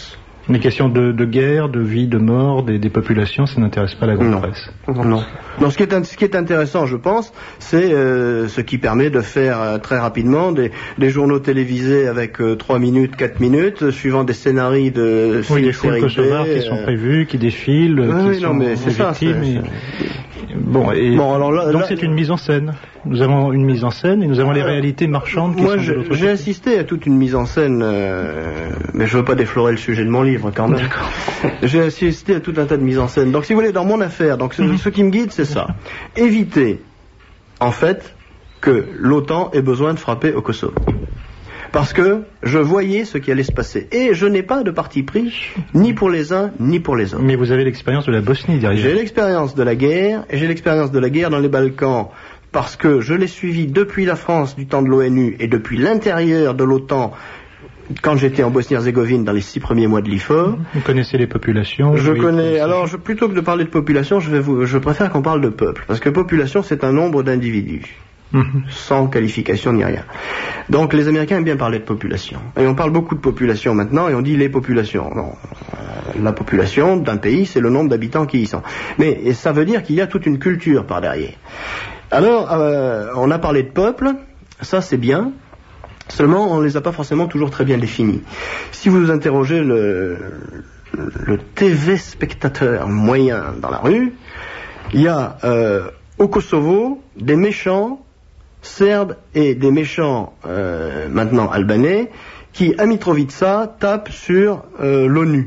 Les questions de, de guerre, de vie, de mort, des, des populations, ça n'intéresse pas la grande non. presse. Non. Non, ce qui est, ce qui est intéressant, je pense, c'est euh, ce qui permet de faire euh, très rapidement des, des journaux télévisés avec euh, trois minutes, quatre minutes, euh, suivant des scénarios de oui, les foules kosovars euh... qui sont prévus, qui défilent, oui, qui oui, sont non, mais c'est ça, victimes. C'est, et... c'est... Bon, et bon, alors là, donc là, c'est une mise en scène. Nous avons une mise en scène et nous avons les réalités marchandes qui moi, sont je, de l'autre côté. j'ai assisté à toute une mise en scène, euh, mais je veux pas déflorer le sujet de mon livre quand même. D'accord. J'ai assisté à tout un tas de mises en scène. Donc si vous voulez, dans mon affaire, donc mm-hmm. ce qui me guide, c'est ça. Éviter, en fait, que l'OTAN ait besoin de frapper au Kosovo. Parce que je voyais ce qui allait se passer. Et je n'ai pas de parti pris, ni pour les uns, ni pour les autres. Mais vous avez l'expérience de la Bosnie derrière. J'ai l'expérience de la guerre, et j'ai l'expérience de la guerre dans les Balkans, parce que je l'ai suivi depuis la France du temps de l'ONU, et depuis l'intérieur de l'OTAN, quand j'étais en Bosnie-Herzégovine dans les six premiers mois de l'I F O R. Vous connaissez les populations. Je connais. Alors, je, plutôt que de parler de population, je, vais vous, je préfère qu'on parle de peuple. Parce que population, c'est un nombre d'individus. Sans qualification ni rien. Donc les Américains aiment bien parler de population. Et on parle beaucoup de population maintenant et on dit les populations. Non. La population d'un pays, c'est le nombre d'habitants qui y sont. Mais et ça veut dire qu'il y a toute une culture par derrière. Alors, euh, on a parlé de peuple, ça c'est bien, seulement on ne les a pas forcément toujours très bien définis. Si vous interrogez le, le T V spectateur moyen dans la rue, il y a euh, au Kosovo des méchants Serbes et des méchants, euh, maintenant albanais, qui, à Mitrovica, tapent sur euh, l'ONU.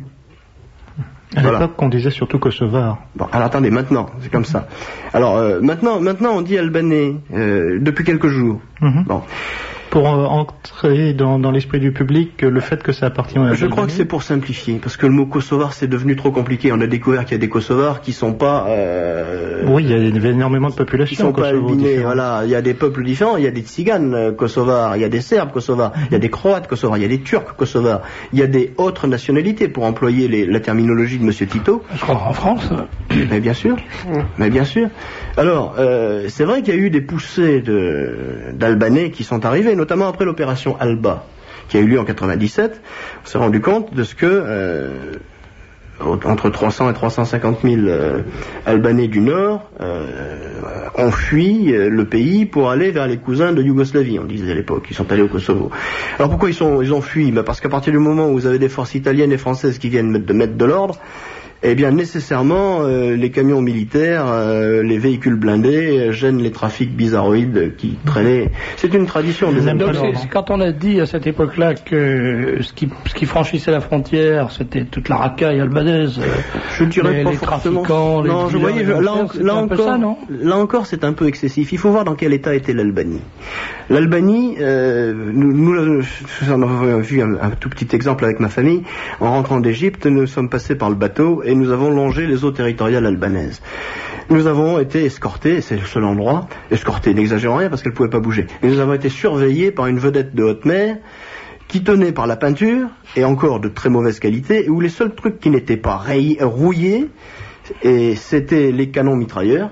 À voilà. l'époque, on disait surtout kosovar. Bon, alors attendez, maintenant, c'est comme ça. Alors, euh, maintenant, maintenant, on dit albanais, euh, depuis quelques jours. Mm-hmm. Bon. Pour euh, entrer dans, dans l'esprit du public, le fait que ça appartient à Je crois que c'est pour simplifier, parce que le mot kosovar c'est devenu trop compliqué. On a découvert qu'il y a des kosovars qui sont pas. Euh, oui, il y a énormément de populations. Qui sont pas albinés. Voilà, il y a des peuples différents. Il y a des tziganes euh, kosovars, il y a des serbes kosovars, il y a des croates kosovars, il y a des turcs kosovars, il y a des autres nationalités, pour employer les, la terminologie de Monsieur Tito. Je crois en France. Mais bien sûr, mais bien sûr. Alors, euh, c'est vrai qu'il y a eu des poussées de, d'Albanais qui sont arrivés, notamment après l'opération Alba, qui a eu lieu en quatre-vingt-dix-sept. On s'est rendu compte de ce que euh, entre trois cents et trois cent cinquante mille euh, Albanais du Nord euh, ont fui euh, le pays pour aller vers les cousins de Yougoslavie, on disait à l'époque. Ils sont allés au Kosovo. Alors pourquoi ils, sont, ils ont fui? Ben parce qu'à partir du moment où vous avez des forces italiennes et françaises qui viennent de mettre de l'ordre, eh bien, nécessairement, euh, les camions militaires, euh, les véhicules blindés euh, gênent les trafics bizarroïdes qui traînaient. C'est une tradition des Donc, c'est, c'est quand on a dit à cette époque-là que ce qui, ce qui franchissait la frontière, c'était toute la racaille albanaise. Je dirais les, pas les forcément. trafiquants, les non, je voyais, je, là, en, là encore, ça, non là encore, c'est un peu excessif. Il faut voir dans quel état était l'Albanie. L'Albanie, euh, nous, nous, nous avons vu un, un tout petit exemple avec ma famille. En rentrant d'Égypte, nous sommes passés par le bateau et nous avons longé les eaux territoriales albanaises. Nous avons été escortés, c'est le seul endroit, escortés, n'exagérons rien parce qu'elles ne pouvaient pas bouger. Et nous avons été surveillés par une vedette de haute mer qui tenait par la peinture, et encore de très mauvaise qualité, et où les seuls trucs qui n'étaient pas rayés, rouillés, et c'était les canons mitrailleurs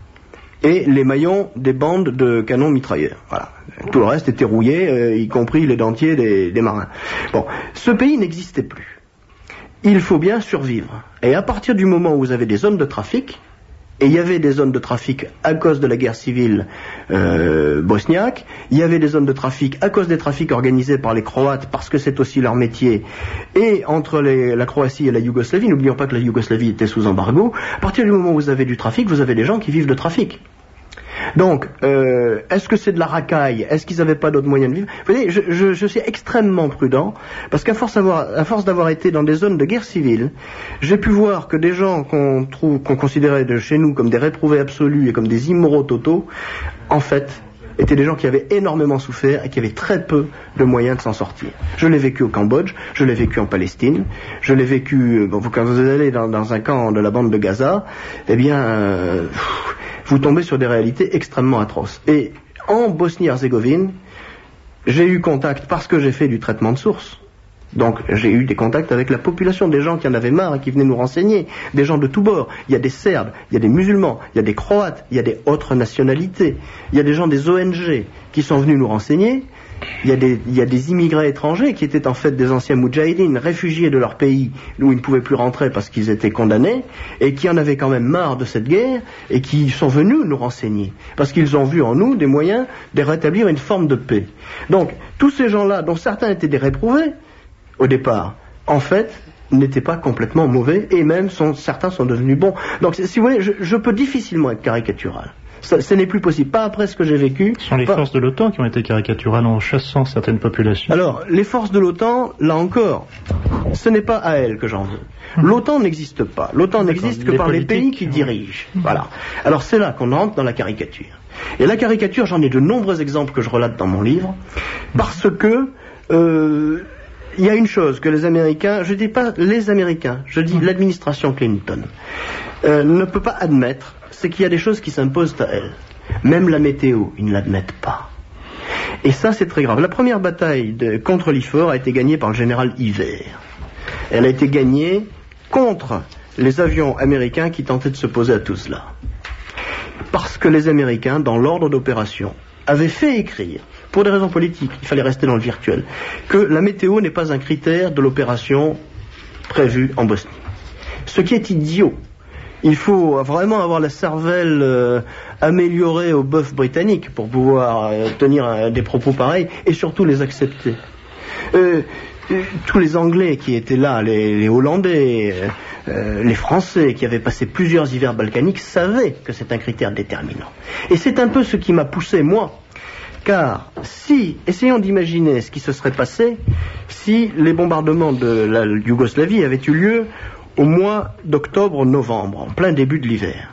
et les maillons des bandes de canons mitrailleurs. Voilà. Tout le reste était rouillé, euh, y compris les dentiers des, des marins. Bon, ce pays n'existait plus. Il faut bien survivre. Et à partir du moment où vous avez des zones de trafic, et il y avait des zones de trafic à cause de la guerre civile euh, bosniaque, il y avait des zones de trafic à cause des trafics organisés par les Croates, parce que c'est aussi leur métier, et entre les, la Croatie et la Yougoslavie, n'oublions pas que la Yougoslavie était sous embargo, à partir du moment où vous avez du trafic, vous avez des gens qui vivent de trafic. Donc, euh, est-ce que c'est de la racaille? Est-ce qu'ils n'avaient pas d'autres moyens de vivre? Vous voyez, je, je, je suis extrêmement prudent, parce qu'à force, avoir, à force d'avoir été dans des zones de guerre civile, j'ai pu voir que des gens qu'on trouve, qu'on considérait de chez nous comme des réprouvés absolus et comme des immoraux totaux, en fait, étaient des gens qui avaient énormément souffert et qui avaient très peu de moyens de s'en sortir. Je l'ai vécu au Cambodge, je l'ai vécu en Palestine, je l'ai vécu, bon, quand vous allez dans, dans un camp de la bande de Gaza, eh bien, euh, vous tombez sur des réalités extrêmement atroces. Et en Bosnie-Herzégovine, j'ai eu contact, parce que j'ai fait du traitement de source, donc j'ai eu des contacts avec la population, des gens qui en avaient marre et qui venaient nous renseigner, des gens de tous bords. Il y a des Serbes, il y a des musulmans, il y a des Croates, il y a des autres nationalités, il y a des gens des O N G qui sont venus nous renseigner, Il y, a des, il y a des immigrés étrangers qui étaient en fait des anciens moudjahidines, réfugiés de leur pays où ils ne pouvaient plus rentrer parce qu'ils étaient condamnés, et qui en avaient quand même marre de cette guerre, et qui sont venus nous renseigner, parce qu'ils ont vu en nous des moyens de rétablir une forme de paix. Donc, tous ces gens-là, dont certains étaient des réprouvés, au départ, en fait, n'étaient pas complètement mauvais, et même sont, certains sont devenus bons. Donc, si vous voulez, je, je peux difficilement être caricatural. Ça, ce n'est plus possible, pas après ce que j'ai vécu. Ce sont les pas... forces de l'OTAN qui ont été caricaturales en chassant certaines populations. Alors, les forces de l'OTAN, là encore, ce n'est pas à elles que j'en veux. L'OTAN n'existe pas. L'OTAN n'existe que les par politiques, les pays qui dirigent. Voilà. Alors c'est là qu'on entre dans la caricature. Et la caricature, j'en ai de nombreux exemples que je relate dans mon livre, parce que euh, il y a une chose que les Américains, je dis pas les Américains, je dis l'administration Clinton, euh, ne peut pas admettre, c'est qu'il y a des choses qui s'imposent à elle. Même la météo, ils ne l'admettent pas. Et ça, c'est très grave. La première bataille de, contre l'I F O R a été gagnée par le général Hivert. Elle a été gagnée contre les avions américains qui tentaient de se poser à tout cela. Parce que les Américains, dans l'ordre d'opération, avaient fait écrire, pour des raisons politiques, il fallait rester dans le virtuel, que la météo n'est pas un critère de l'opération prévue en Bosnie. Ce qui est idiot. Il faut vraiment avoir la cervelle euh, améliorée au bœuf britannique pour pouvoir euh, tenir euh, des propos pareils et surtout les accepter. Euh, euh, tous les Anglais qui étaient là, les, les Hollandais, euh, euh, les Français qui avaient passé plusieurs hivers balkaniques savaient que c'est un critère déterminant. Et c'est un peu ce qui m'a poussé, moi, car si, essayons d'imaginer ce qui se serait passé si les bombardements de la Yougoslavie avaient eu lieu au mois d'octobre-novembre, en plein début de l'hiver.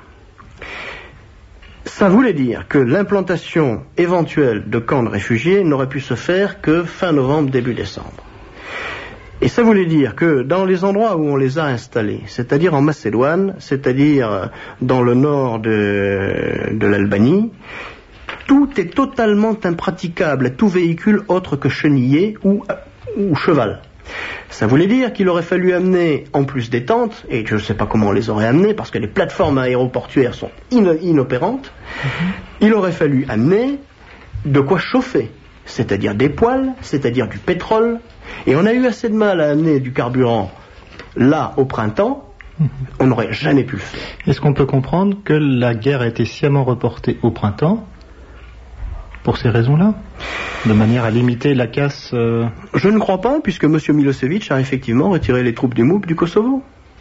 Ça voulait dire que l'implantation éventuelle de camps de réfugiés n'aurait pu se faire que fin novembre, début décembre. Et ça voulait dire que dans les endroits où on les a installés, c'est-à-dire en Macédoine, c'est-à-dire dans le nord de, de l'Albanie, tout est totalement impraticable à tout véhicule autre que chenillé ou, ou cheval. Ça voulait dire qu'il aurait fallu amener, en plus des tentes, et je ne sais pas comment on les aurait amenées, parce que les plateformes aéroportuaires sont ino- inopérantes, mm-hmm. Il aurait fallu amener de quoi chauffer, c'est-à-dire des poêles, c'est-à-dire du pétrole, et on a eu assez de mal à amener du carburant là au printemps, mm-hmm. On n'aurait jamais pu le faire. Est-ce qu'on peut comprendre que la guerre a été sciemment reportée au printemps pour ces raisons-là, de manière à limiter la casse euh... Je ne crois pas, puisque M. Milosevic a effectivement retiré les troupes du M O U P du Kosovo.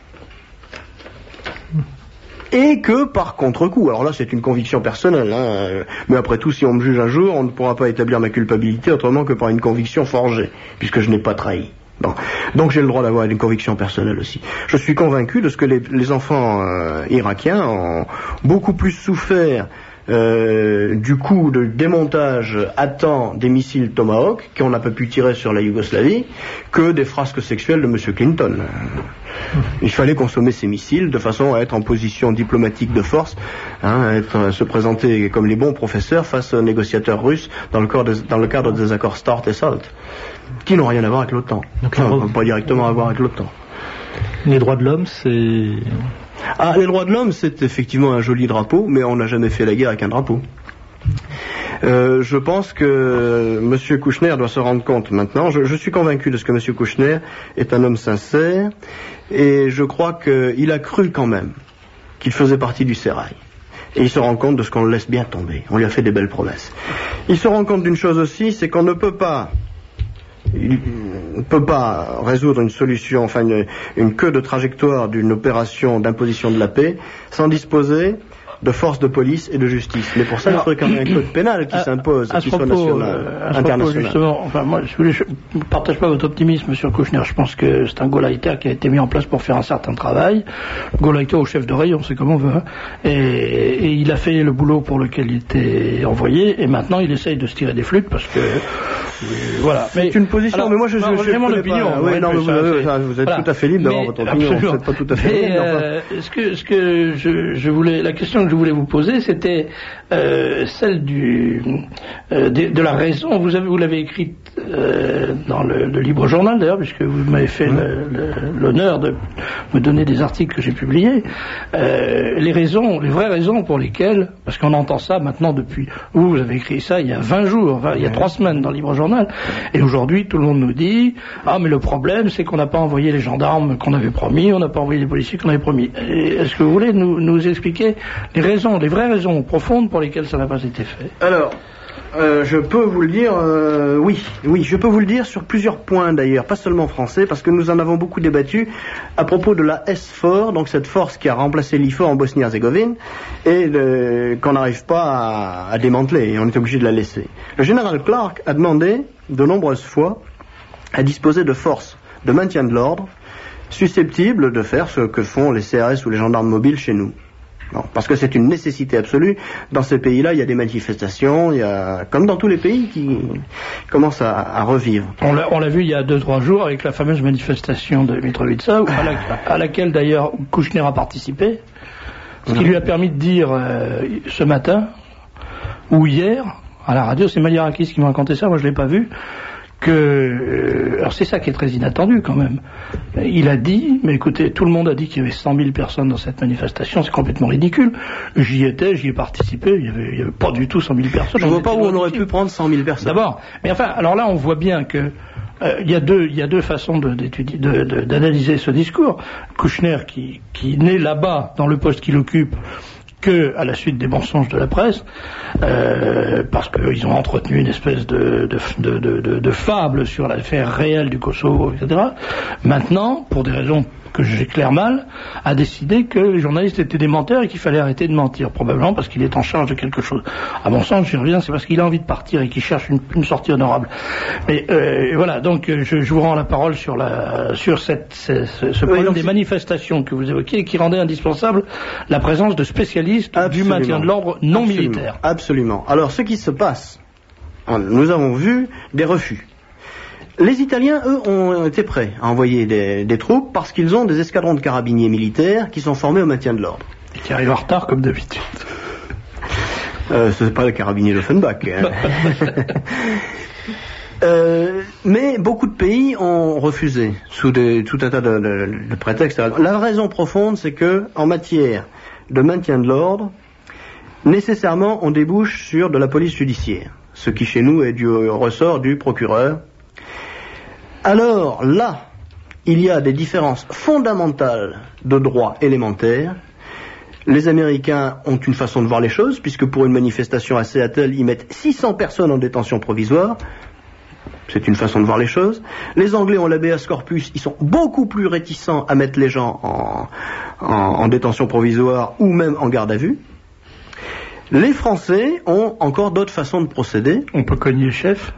Et que, par contre-coup, alors là c'est une conviction personnelle, hein, mais après tout, si on me juge un jour, on ne pourra pas établir ma culpabilité autrement que par une conviction forgée, puisque je n'ai pas trahi. Bon. Donc j'ai le droit d'avoir une conviction personnelle aussi. Je suis convaincu de ce que les, les enfants euh, irakiens ont beaucoup plus souffert Euh, du coup de démontage à temps des missiles Tomahawk qu'on n'a pas pu tirer sur la Yougoslavie que des frasques sexuelles de M. Clinton. Il fallait consommer ces missiles de façon à être en position diplomatique de force, hein, être, se présenter comme les bons professeurs face aux négociateurs russes dans le, des, dans le cadre des accords START et SALT, qui n'ont rien à voir avec l'OTAN. Donc, enfin, pas directement à voir avec l'OTAN. Les droits de l'homme, c'est... Ah, les droits de l'homme, c'est effectivement un joli drapeau, mais on n'a jamais fait la guerre avec un drapeau. Euh, je pense que M. Kouchner doit se rendre compte maintenant. Je, je suis convaincu de ce que M. Kouchner est un homme sincère, et je crois qu'il a cru quand même qu'il faisait partie du sérail. Et il se rend compte de ce qu'on le laisse bien tomber. On lui a fait des belles promesses. Il se rend compte d'une chose aussi, c'est qu'on ne peut pas... Il ne peut pas résoudre une solution, enfin une, une queue de trajectoire d'une opération d'imposition de la paix sans disposer de forces de police et de justice. Mais pour ça, il faudrait quand même un code pénal qui à, s'impose, à qui soit national, euh, international. Propos, justement, enfin, moi, je ne partage pas votre optimisme sur Kouchner. Je pense que c'est un Gauleiter qui a été mis en place pour faire un certain travail. Gauleiter au chef de rayon, c'est comme on veut. Hein. Et, et il a fait le boulot pour lequel il était envoyé, et maintenant il essaye de se tirer des flûtes parce que... Euh, voilà. C'est une position, alors, mais moi je non, je, je vraiment l'opinion. Pas, oui, non, mais vous, avez, ça, vous êtes voilà. tout à fait libre d'avoir votre opinion. Absolument. Vous n'êtes pas tout à fait mais, libre. Euh, ce que, ce que je, je voulais, la question que je voulais vous poser, c'était euh, celle du euh, de, de la raison. Vous avez, vous l'avez écrite euh, dans le, le Libre Journal d'ailleurs, puisque vous m'avez fait mmh. le, le, l'honneur de me donner des articles que j'ai publiés. Euh, les raisons, les vraies raisons pour lesquelles, parce qu'on entend ça maintenant depuis. Vous, vous avez écrit ça il y a vingt jours, enfin, il y a trois semaines dans le Libre Journal, et aujourd'hui tout le monde nous dit ah mais le problème c'est qu'on n'a pas envoyé les gendarmes qu'on avait promis, on n'a pas envoyé les policiers qu'on avait promis. Et est-ce que vous voulez nous, nous expliquer les raisons, les vraies raisons profondes pour lesquelles ça n'a pas été fait? Alors, euh, je peux vous le dire, euh, oui, oui, je peux vous le dire sur plusieurs points d'ailleurs, pas seulement français, parce que nous en avons beaucoup débattu à propos de la S F O R, donc cette force qui a remplacé l'I F O R en Bosnie-Herzégovine, et de, qu'on n'arrive pas à, à démanteler, et on est obligé de la laisser. Le général Clark a demandé de nombreuses fois à disposer de forces de maintien de l'ordre susceptibles de faire ce que font les C R S ou les gendarmes mobiles chez nous. Non, parce que c'est une nécessité absolue. Dans ces pays-là, il y a des manifestations, il y a, comme dans tous les pays, qui commencent à, à revivre. On l'a, on l'a vu il y a deux, trois jours avec la fameuse manifestation de Mitrovica, à, la, à laquelle d'ailleurs Kouchner a participé, ce qui lui a permis de dire euh, ce matin, ou hier, à la radio, c'est Maliarakis qui m'a raconté ça, moi je l'ai pas vu, que, euh, alors c'est ça qui est très inattendu quand même. Il a dit, mais écoutez, tout le monde a dit qu'il y avait cent mille personnes dans cette manifestation, c'est complètement ridicule. J'y étais, j'y ai participé, il y avait, il y avait pas du tout cent mille personnes. Je ne vois pas où on aurait pu prendre cent mille personnes. D'abord, mais enfin, alors là on voit bien que euh, il y a deux, il y a deux façons de, d'étudier, de, de, d'analyser ce discours. Kouchner qui, qui naît là-bas dans le poste qu'il occupe, que à la suite des mensonges de la presse, euh, parce qu'ils ont entretenu une espèce de, de, de, de, de, de fable sur l'affaire réelle du Kosovo, et cetera. Maintenant, pour des raisons que j'éclaire mal, a décidé que les journalistes étaient des menteurs et qu'il fallait arrêter de mentir, probablement parce qu'il est en charge de quelque chose. À mon sens, j'y reviens, c'est parce qu'il a envie de partir et qu'il cherche une, une sortie honorable. Mais euh, voilà, donc je, je vous rends la parole sur, la, sur cette, ce, ce problème oui, des manifestations que vous évoquiez et qui rendait indispensable la présence de spécialistes Absolument. du maintien de l'ordre non Absolument. militaire. Absolument. Alors, ce qui se passe, nous avons vu des refus. Les Italiens, eux, ont été prêts à envoyer des, des troupes parce qu'ils ont des escadrons de carabiniers militaires qui sont formés au maintien de l'ordre. Et qui arrivent en retard comme d'habitude. Euh, ce n'est pas le carabinier d'Offenbach. Hein. euh, mais beaucoup de pays ont refusé sous des, tout un tas de, de, de prétextes. La raison profonde, c'est que en matière de maintien de l'ordre, nécessairement, on débouche sur de la police judiciaire, ce qui chez nous est du ressort du procureur. Alors là, il y a des différences fondamentales de droit élémentaire. Les Américains ont une façon de voir les choses, puisque pour une manifestation à Seattle, ils mettent six cents personnes en détention provisoire. C'est une façon de voir les choses. Les Anglais ont l'habeas corpus, ils sont beaucoup plus réticents à mettre les gens en, en, en détention provisoire ou même en garde à vue. Les Français ont encore d'autres façons de procéder. On peut cogner le chef.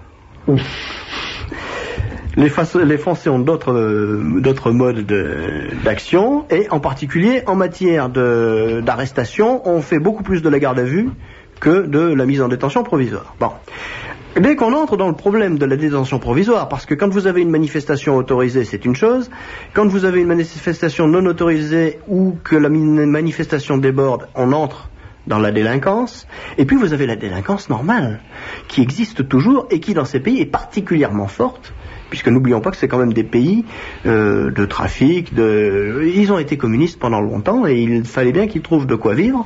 Les, fa- les Français ont d'autres, euh, d'autres modes de, d'action, et en particulier en matière de, d'arrestation, on fait beaucoup plus de la garde à vue que de la mise en détention provisoire. Bon. Dès qu'on entre dans le problème de la détention provisoire, parce que quand vous avez une manifestation autorisée, c'est une chose, quand vous avez une manifestation non autorisée ou que la manifestation déborde, on entre dans la délinquance, et puis vous avez la délinquance normale, qui existe toujours et qui dans ces pays est particulièrement forte, puisque n'oublions pas que c'est quand même des pays euh, de trafic, de... ils ont été communistes pendant longtemps et il fallait bien qu'ils trouvent de quoi vivre.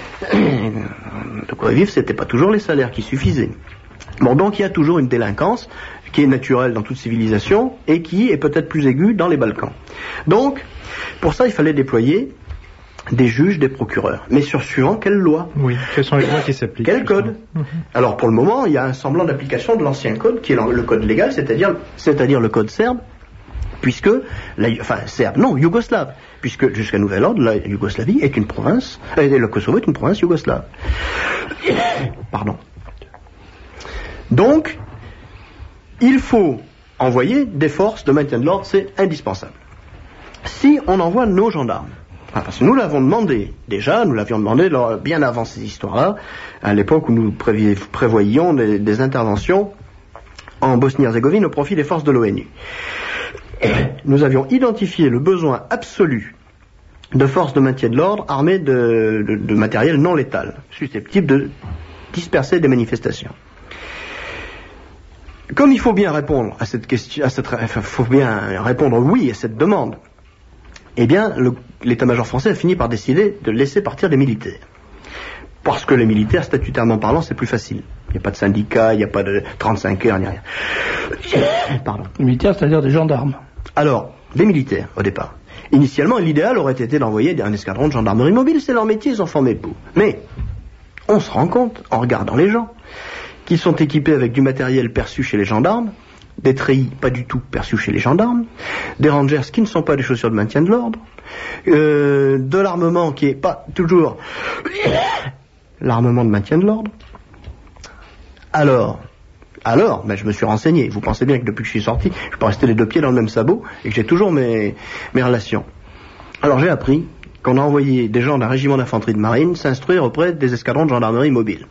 De quoi vivre, c'était pas toujours les salaires qui suffisaient. Bon, donc il y a toujours une délinquance qui est naturelle dans toute civilisation et qui est peut-être plus aiguë dans les Balkans. Donc, pour ça, il fallait déployer des juges, des procureurs. Mais sur suivant quelle loi ? Oui, quelles sont les lois qui s'appliquent ? Quel code ? Mmh. Alors pour le moment, il y a un semblant d'application de l'ancien code, qui est le code légal, c'est-à-dire, c'est-à-dire le code serbe, puisque, la, enfin serbe, non, yougoslave, puisque jusqu'à nouvel ordre, la Yougoslavie est une province, et le Kosovo est une province yougoslave. Pardon. Donc, il faut envoyer des forces de maintien de l'ordre, c'est indispensable. Si on envoie nos gendarmes, parce que nous l'avons demandé déjà, nous l'avions demandé bien avant ces histoires-là, à l'époque où nous prévi- prévoyions des, des interventions en Bosnie-Herzégovine au profit des forces de l'ONU. Nous avions identifié le besoin absolu de forces de maintien de l'ordre armées de, de, de matériel non létal, susceptible de disperser des manifestations. comme il faut bien répondre à cette question, à cette, enfin, faut bien répondre oui à cette demande, eh bien, le, l'état-major français a fini par décider de laisser partir les militaires. Parce que les militaires, statutairement parlant, c'est plus facile. Il n'y a pas de syndicat, il n'y a pas de trente-cinq heures, il n'y a rien. Pardon. Les militaires, c'est-à-dire des gendarmes. Alors, les militaires, au départ. Initialement, l'idéal aurait été d'envoyer un escadron de gendarmerie mobile, c'est leur métier, ils ont formé pour. Mais, on se rend compte, en regardant les gens, qu'ils sont équipés avec du matériel perçu chez les gendarmes, des treillis pas du tout perçus chez les gendarmes, des rangers qui ne sont pas des chaussures de maintien de l'ordre, euh, de l'armement qui est pas toujours l'armement de maintien de l'ordre. Alors, alors, ben je me suis renseigné. Vous pensez bien que depuis que je suis sorti, je peux rester les deux pieds dans le même sabot et que j'ai toujours mes, mes relations. Alors j'ai appris qu'on a envoyé des gens d'un régiment d'infanterie de marine s'instruire auprès des escadrons de gendarmerie mobile.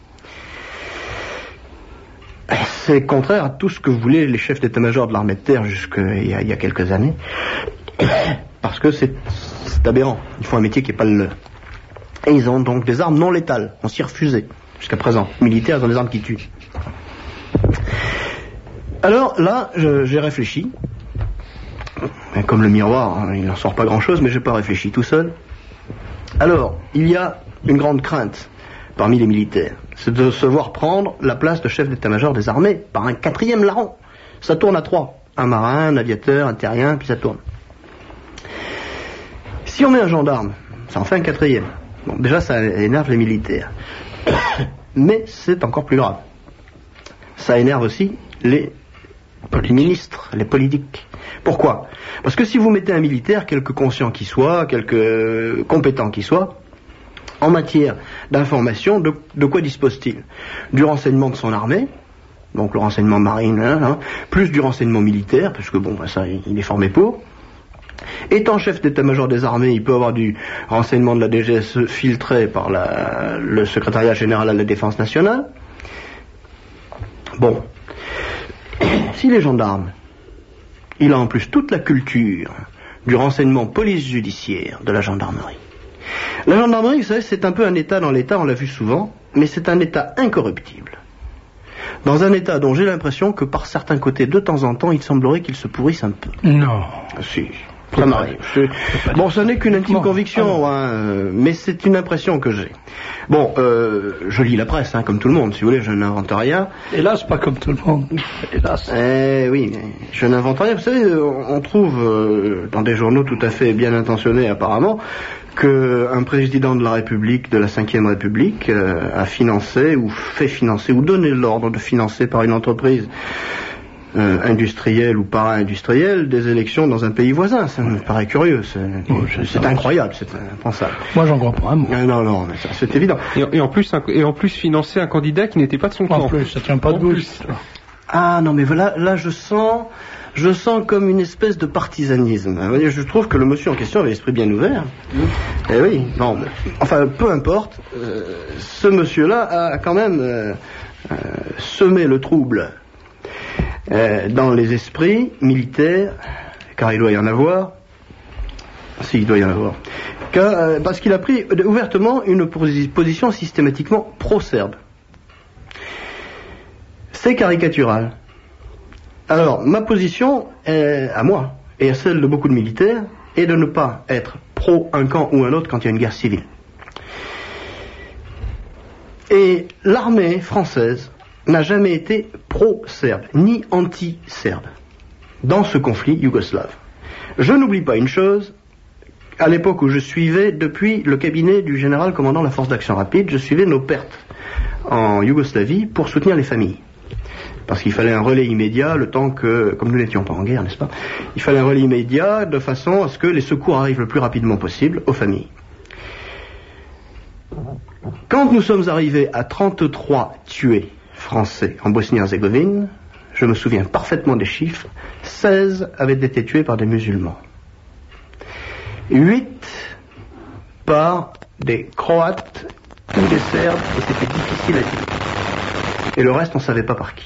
C'est contraire à tout ce que voulaient les chefs d'état-major de l'armée de terre jusqu'il y a, il y a quelques années. Parce que c'est, c'est aberrant. Ils font un métier qui n'est pas le leur. Et ils ont donc des armes non létales. On s'y refusait jusqu'à présent. Les militaires, ils ont des armes qui tuent. Alors là, je, j'ai réfléchi. Et comme le miroir, hein, il n'en sort pas grand-chose, mais j'ai pas réfléchi tout seul. Alors, il y a une grande crainte parmi les militaires. C'est de se voir prendre la place de chef d'état-major des armées par un quatrième larron. Ça tourne à trois. Un marin, un aviateur, un terrien, puis ça tourne. Si on met un gendarme, ça en fait un quatrième. Bon, déjà, ça énerve les militaires. Mais c'est encore plus grave. Ça énerve aussi les Politique. ministres, les politiques. Pourquoi ? Parce que si vous mettez un militaire, quelque conscient qu'il soit, quelque compétent qu'il soit, en matière d'information, de, de quoi dispose-t-il ? Du renseignement de son armée, donc le renseignement marine, hein, hein, plus du renseignement militaire, parce que bon, ben ça, il est formé pour. Étant chef d'état-major des armées, il peut avoir du renseignement de la D G S E filtré par la, le secrétariat général à la défense nationale. Bon. Si les gendarmes, il a en plus toute la culture du renseignement police judiciaire de la gendarmerie. La gendarmerie, vous savez, c'est un peu un état dans l'état, on l'a vu souvent, mais c'est un état incorruptible. Dans un état dont j'ai l'impression que par certains côtés, de temps en temps, il semblerait qu'il se pourrisse un peu. Non. Si. Ça m'arrive. Bon, ce n'est qu'une intime conviction, hein, euh, mais c'est une impression que j'ai. Bon, euh, je lis la presse, hein, comme tout le monde, si vous voulez, je n'invente rien. Hélas, pas comme tout le monde. Hélas. Eh oui, mais je n'invente rien. Vous savez, on trouve euh, dans des journaux tout à fait bien intentionnés, apparemment, qu'un président de la République, de la cinquième République, euh, a financé, ou fait financer, ou donné l'ordre de financer par une entreprise Euh, industriel ou para-industriel des élections dans un pays voisin. Ça me paraît curieux. C'est, oh, c'est incroyable, c'est impensable. Moi, j'en crois pas un mot. Ah, non, non, mais ça, c'est évident. Et, et, en plus, un, et en plus, financer un candidat qui n'était pas de son camp. En plus, ça tient pas de plus. Ah non, mais voilà, là, je sens, je sens comme une espèce de partisanisme. Vous voyez, je trouve que le monsieur en question avait l'esprit bien ouvert. Mmh. Eh oui, bon, mais, enfin, peu importe. Euh, ce monsieur-là a quand même euh, euh, semé le trouble Euh, dans les esprits militaires, car il doit y en avoir, si il doit y en avoir, car, euh, parce qu'il a pris ouvertement une position systématiquement pro-serbe. C'est caricatural. Alors, ma position, est, à moi, et à celle de beaucoup de militaires, est de ne pas être pro un camp ou un autre quand il y a une guerre civile. Et l'armée française n'a jamais été pro-serbe, ni anti-serbe, dans ce conflit yougoslave. Je n'oublie pas une chose, à l'époque où je suivais, depuis le cabinet du général commandant la force d'action rapide, je suivais nos pertes en Yougoslavie pour soutenir les familles. Parce qu'il fallait un relais immédiat, le temps que, comme nous n'étions pas en guerre, n'est-ce pas, il fallait un relais immédiat de façon à ce que les secours arrivent le plus rapidement possible aux familles. Quand nous sommes arrivés à trente-trois tués français en Bosnie-Herzégovine, je me souviens parfaitement des chiffres, seize avaient été tués par des musulmans. huit par des Croates ou des Serbes, et c'était difficile à dire. Et le reste, on ne savait pas par qui.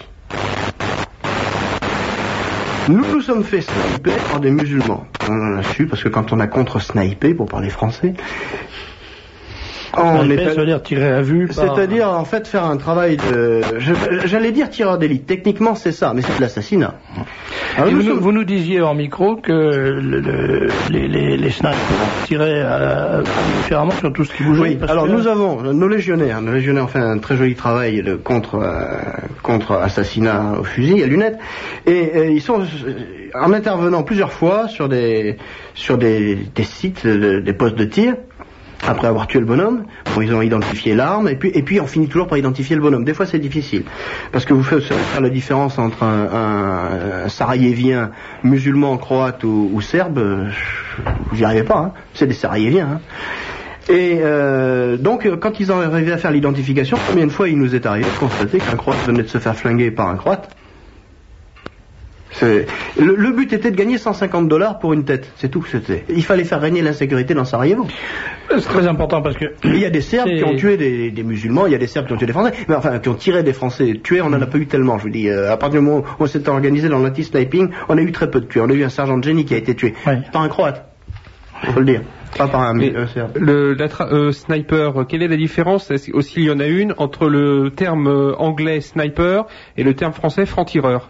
Nous nous sommes fait sniper par des musulmans. On en a su, parce que quand on a contre-snipé, pour parler français, En Sniper, état- ça veut dire tirer à vue. par- C'est-à-dire, en fait, faire un travail de... je- J'allais dire tireur d'élite. Techniquement, c'est ça, mais c'est de l'assassinat. Alors, Et nous vous, nous, sommes- vous nous disiez en micro que le, le- les, les, les snipers tiraient euh, différemment sur tout ce qui bougeait. Oui, parce alors que- nous avons nos légionnaires. Nos légionnaires ont fait un très joli travail de, contre, euh, contre assassinat au fusil, à lunettes. Et, euh, ils sont, euh, en intervenant plusieurs fois sur des, sur des, des sites, euh, des postes de tir, après avoir tué le bonhomme, bon, ils ont identifié l'arme, et puis, et puis on finit toujours par identifier le bonhomme. Des fois c'est difficile, parce que vous faites faire la différence entre un, un, un Sarayévien musulman, croate ou, ou serbe, euh, vous n'y arrivez pas, hein. C'est des Sarayéviens. Hein. Et euh, donc quand ils ont arrivé à faire l'identification, combien de fois il nous est arrivé de constater qu'un croate venait de se faire flinguer par un croate. C'est... Le, le but était de gagner cent cinquante dollars pour une tête, c'est tout que c'était. Il fallait faire régner l'insécurité dans Sarajevo. C'est très important parce que... Il y a des Serbes C'est- qui ont tué des, des musulmans, il y a des Serbes qui ont tué des Français, mais enfin qui ont tiré des Français. Tués, on n'en a pas eu tellement, je vous dis. Euh, à partir du moment où on s'était organisé dans l'anti-sniping, on a eu très peu de tués. On a eu un sergent de génie qui a été tué Ouais. par un Croate, faut le dire, pas par un, Mais un Serbe. le la tra- euh, sniper, euh, quelle est la différence, est-ce- aussi il y en a une, entre le terme euh, anglais sniper et le terme français franc-tireur?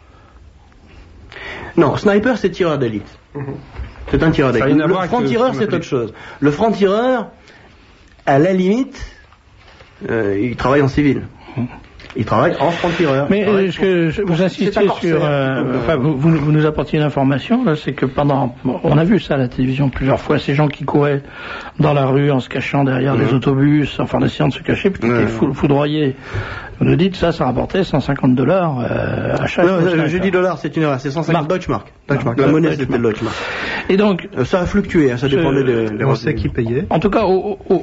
Non, sniper c'est tireur d'élite. C'est un tireur Ça a d'élite. rien à Le voir avec le- franc-tireur ce qu'on c'est appelle- autre chose. Le franc-tireur, à la limite, euh, il travaille en civil. Il travaille en franc-tireur. Mais Il travaille euh, ce que je- vous C'est un insistiez corsaire. sur, euh, enfin, vous, vous, vous nous apportiez une information, là, c'est que pendant, on a vu ça à la télévision plusieurs fois, ces gens qui couraient dans la rue en se cachant derrière Mhm. les autobus, enfin en essayant de se cacher, puis qui Ouais. étaient fou- foudroyés. Vous nous dites ça, ça rapportait cent cinquante dollars euh, à chaque. Non, euh, sniper. j'ai dit dollars, c'est une erreur, c'est cent cinquante Mark. Deutschmark. Deutschmark. Non, La monnaie Deutschmark. c'était le Deutschmark. Et donc, Euh, Ça a fluctué, hein, ça Je- dépendait des, des On sait qui payait. en tout cas, au, au- au-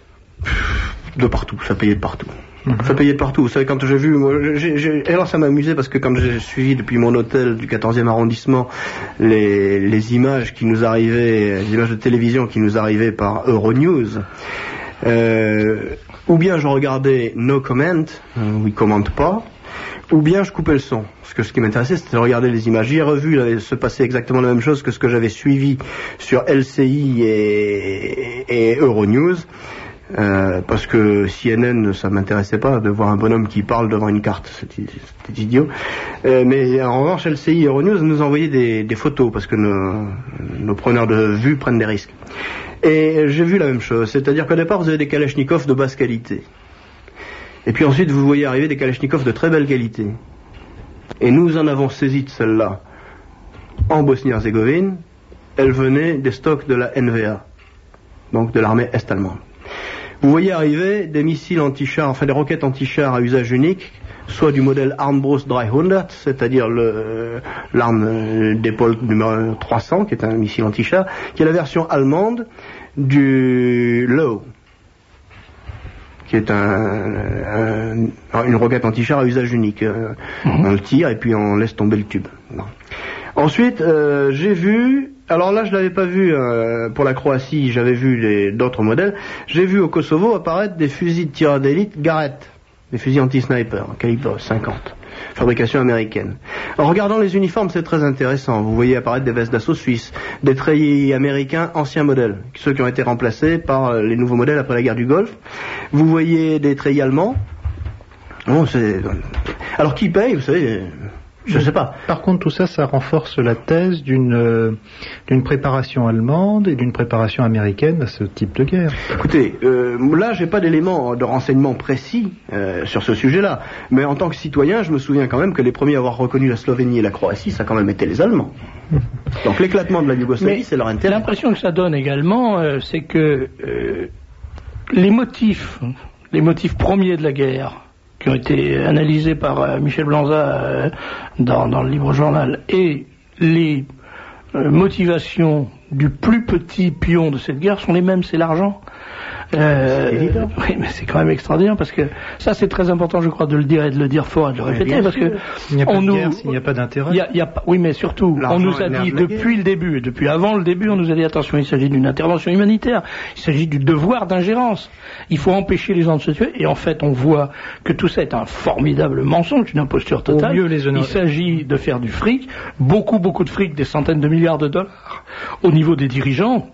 de partout, ça payait de partout. Ça payait de partout. Vous savez, quand j'ai vu, moi, j'ai, j'ai, et alors ça m'a amusé parce que quand j'ai suivi depuis mon hôtel du quatorzième arrondissement les, les images qui nous arrivaient, les images de télévision qui nous arrivaient par Euronews, euh, ou bien je regardais No Comment, euh, où ils commentent pas, ou bien je coupais le son. Parce que ce qui m'intéressait, c'était de regarder les images. J'y ai revu là, se passer exactement la même chose que ce que j'avais suivi sur L C I et, et Euronews. Euh, parce que C N N, ça m'intéressait pas de voir un bonhomme qui parle devant une carte, c'était, c'était idiot. Euh, mais en revanche, L C I et Euronews nous envoyaient des, des photos parce que nos, nos preneurs de vue prennent des risques. Et j'ai vu la même chose, c'est-à-dire qu'au départ, vous avez des Kalachnikov de basse qualité. Et puis ensuite, vous voyez arriver des Kalachnikov de très belle qualité. Et nous en avons saisi de celle-là en Bosnie-Herzégovine. Elle venait des stocks de la N V A, donc de l'armée est-allemande. Vous voyez arriver des missiles anti-chars, enfin des roquettes anti-chars à usage unique, soit du modèle Armbrust trois cents, c'est-à-dire le, euh, l'arme euh, d'épaule numéro trois cents, qui est un missile anti-char, qui est la version allemande du Low, qui est un, un, une roquette anti-char à usage unique. Euh, mm-hmm. On le tire et puis on laisse tomber le tube. Non. Ensuite, euh, j'ai vu, alors là je l'avais pas vu euh, pour la Croatie, j'avais vu les, d'autres modèles, j'ai vu au Kosovo apparaître des fusils de tir d'élite Garrett, des fusils anti-sniper, calibre cinquante, fabrication américaine. En regardant les uniformes, c'est très intéressant. Vous voyez apparaître des vestes d'assaut suisses, des treillis américains anciens modèles, ceux qui ont été remplacés par les nouveaux modèles après la guerre du Golfe. Vous voyez des treillis allemands. Bon, c'est... Alors qui paye, vous savez? Je ne sais pas. Par contre, tout ça, ça renforce la thèse d'une euh, d'une préparation allemande et d'une préparation américaine à ce type de guerre. Écoutez, euh, là, j'ai pas d'éléments de renseignement précis euh, sur ce sujet-là, mais en tant que citoyen, je me souviens quand même que les premiers à avoir reconnu la Slovénie et la Croatie, ça a quand même été les Allemands. Donc l'éclatement de la Yougoslavie, c'est leur intérêt. L'impression que ça donne également, euh, c'est que euh, les motifs, les motifs premiers de la guerre, qui ont été analysés par euh, Michel Blanza euh, dans, dans le livre journal, et les euh, motivations du plus petit pion de cette guerre sont les mêmes, c'est l'argent. Euh, c'est évident. Oui, mais c'est quand même extraordinaire parce que ça c'est très important, je crois, de le dire et de le dire fort et de le répéter parce que il n'y a pas on de nous, guerre s'il n'y a pas d'intérêt. Il y a, il y a pas, oui, mais surtout, l'argent on nous a dit depuis le début, et depuis avant le début, on nous a dit attention, il s'agit d'une intervention humanitaire, il s'agit du devoir d'ingérence. Il faut empêcher les gens de se tuer et en fait, on voit que tout ça est un formidable mensonge, une imposture totale. Au mieux les il s'agit de faire du fric, beaucoup, beaucoup de fric, des centaines de milliards de dollars au niveau des dirigeants.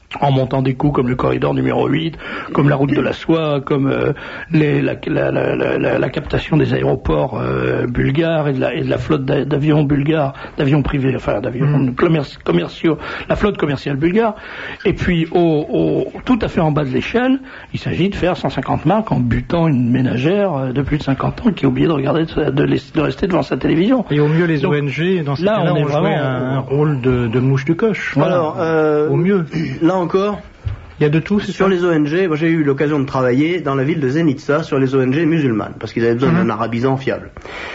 en montant des coups comme le corridor numéro huit, comme la route de la soie, comme euh, les, la, la, la, la, la captation des aéroports euh, bulgares et de, la, et de la flotte d'avions bulgares, d'avions privés, enfin d'avions mmh. commerci commerciaux, la flotte commerciale bulgare. Et puis au, au, tout à fait en bas de l'échelle, il s'agit de faire cent cinquante marques en butant une ménagère de plus de cinquante ans qui a oublié de regarder, de, de, de rester devant sa télévision. Et au mieux les Donc, O N G dans ce là, cas-là on est ont vraiment joué un, un rôle de, de mouche du coche. Voilà. Alors, euh, au mieux. Là encore, il y a de tout. Sur les O N G, moi, j'ai eu l'occasion de travailler dans la ville de Zenitsa sur les O N G musulmanes, parce qu'ils avaient besoin mmh. d'un arabisant fiable.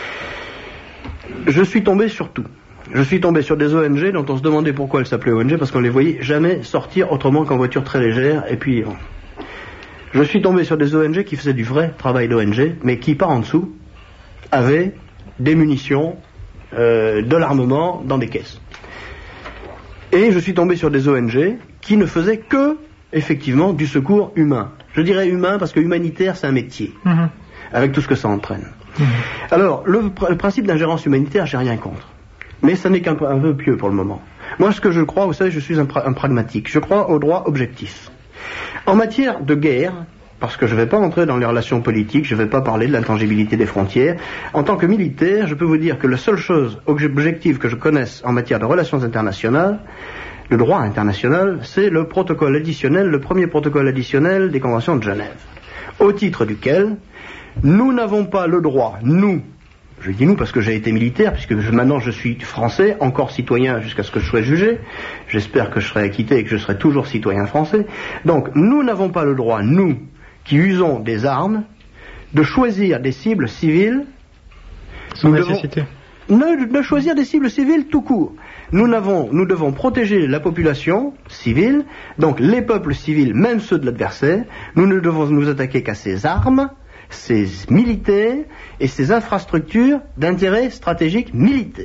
Je suis tombé sur tout. Je suis tombé sur des O N G dont on se demandait pourquoi elles s'appelaient O N G, parce qu'on les voyait jamais sortir autrement qu'en voiture très légère, et puis... Bon. Je suis tombé sur des O N G qui faisaient du vrai travail d'O N G, mais qui, par en dessous, avaient des munitions, euh, de l'armement dans des caisses. Et je suis tombé sur des O N G qui ne faisaient que, effectivement, du secours humain. Je dirais humain parce que humanitaire, c'est un métier, mmh. avec tout ce que ça entraîne. Mmh. Alors, le, le principe d'ingérence humanitaire, j'ai rien contre. Mais ça n'est qu'un un peu pieux pour le moment. Moi, ce que je crois, vous savez, je suis un, un pragmatique. Je crois au droit objectif. En matière de guerre, parce que je ne vais pas entrer dans les relations politiques, je ne vais pas parler de l'intangibilité des frontières. En tant que militaire, je peux vous dire que la seule chose objective que je connaisse en matière de relations internationales, le droit international, c'est le protocole additionnel, le premier protocole additionnel des conventions de Genève, au titre duquel nous n'avons pas le droit, nous, je dis nous parce que j'ai été militaire, puisque je, maintenant je suis français, encore citoyen jusqu'à ce que je sois jugé, j'espère que je serai acquitté et que je serai toujours citoyen français, donc nous n'avons pas le droit, nous, qui usons des armes, de choisir des cibles civiles. Sans nécessité. Ne, de choisir des cibles civiles tout court. Nous, n'avons, nous devons protéger la population civile, donc les peuples civils, même ceux de l'adversaire. Nous ne devons nous attaquer qu'à ces armes, ces militaires et ces infrastructures d'intérêt stratégique militaire.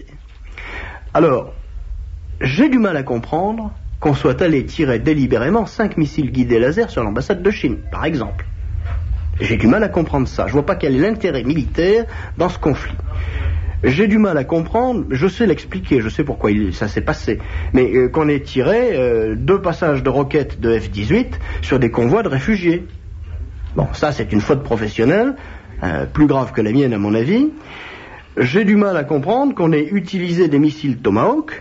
Alors, j'ai du mal à comprendre qu'on soit allé tirer délibérément cinq missiles guidés laser sur l'ambassade de Chine, par exemple. J'ai du mal à comprendre ça. Je vois pas quel est l'intérêt militaire dans ce conflit. J'ai du mal à comprendre, je sais l'expliquer, je sais pourquoi il, ça s'est passé, mais euh, qu'on ait tiré euh, deux passages de roquettes de F dix-huit sur des convois de réfugiés. Bon, ça c'est une faute professionnelle, euh, plus grave que la mienne à mon avis. J'ai du mal à comprendre qu'on ait utilisé des missiles Tomahawk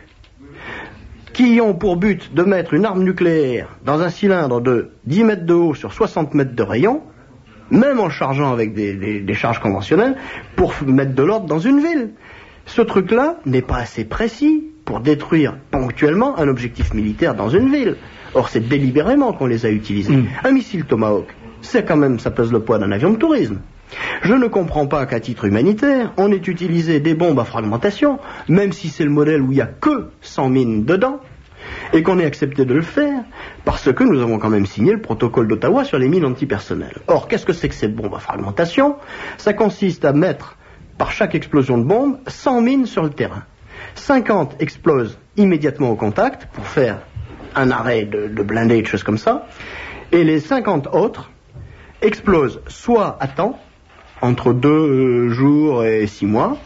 qui ont pour but de mettre une arme nucléaire dans un cylindre de dix mètres de haut sur soixante mètres de rayon, même en chargeant avec des, des, des charges conventionnelles, pour mettre de l'ordre dans une ville. Ce truc-là n'est pas assez précis pour détruire ponctuellement un objectif militaire dans une ville. Or, c'est délibérément qu'on les a utilisés. Mmh. Un missile Tomahawk, c'est quand même, ça pèse le poids d'un avion de tourisme. Je ne comprends pas qu'à titre humanitaire, on ait utilisé des bombes à fragmentation, même si c'est le modèle où il n'y a que cent mines dedans, et qu'on ait accepté de le faire, parce que nous avons quand même signé le protocole d'Ottawa sur les mines antipersonnelles. Or, qu'est-ce que c'est que cette bombe à fragmentation? Ça consiste à mettre, par chaque explosion de bombe, cent mines sur le terrain. cinquante explosent immédiatement au contact, pour faire un arrêt de, de blindés et de choses comme ça, et les cinquante autres explosent soit à temps, entre deux jours et six mois,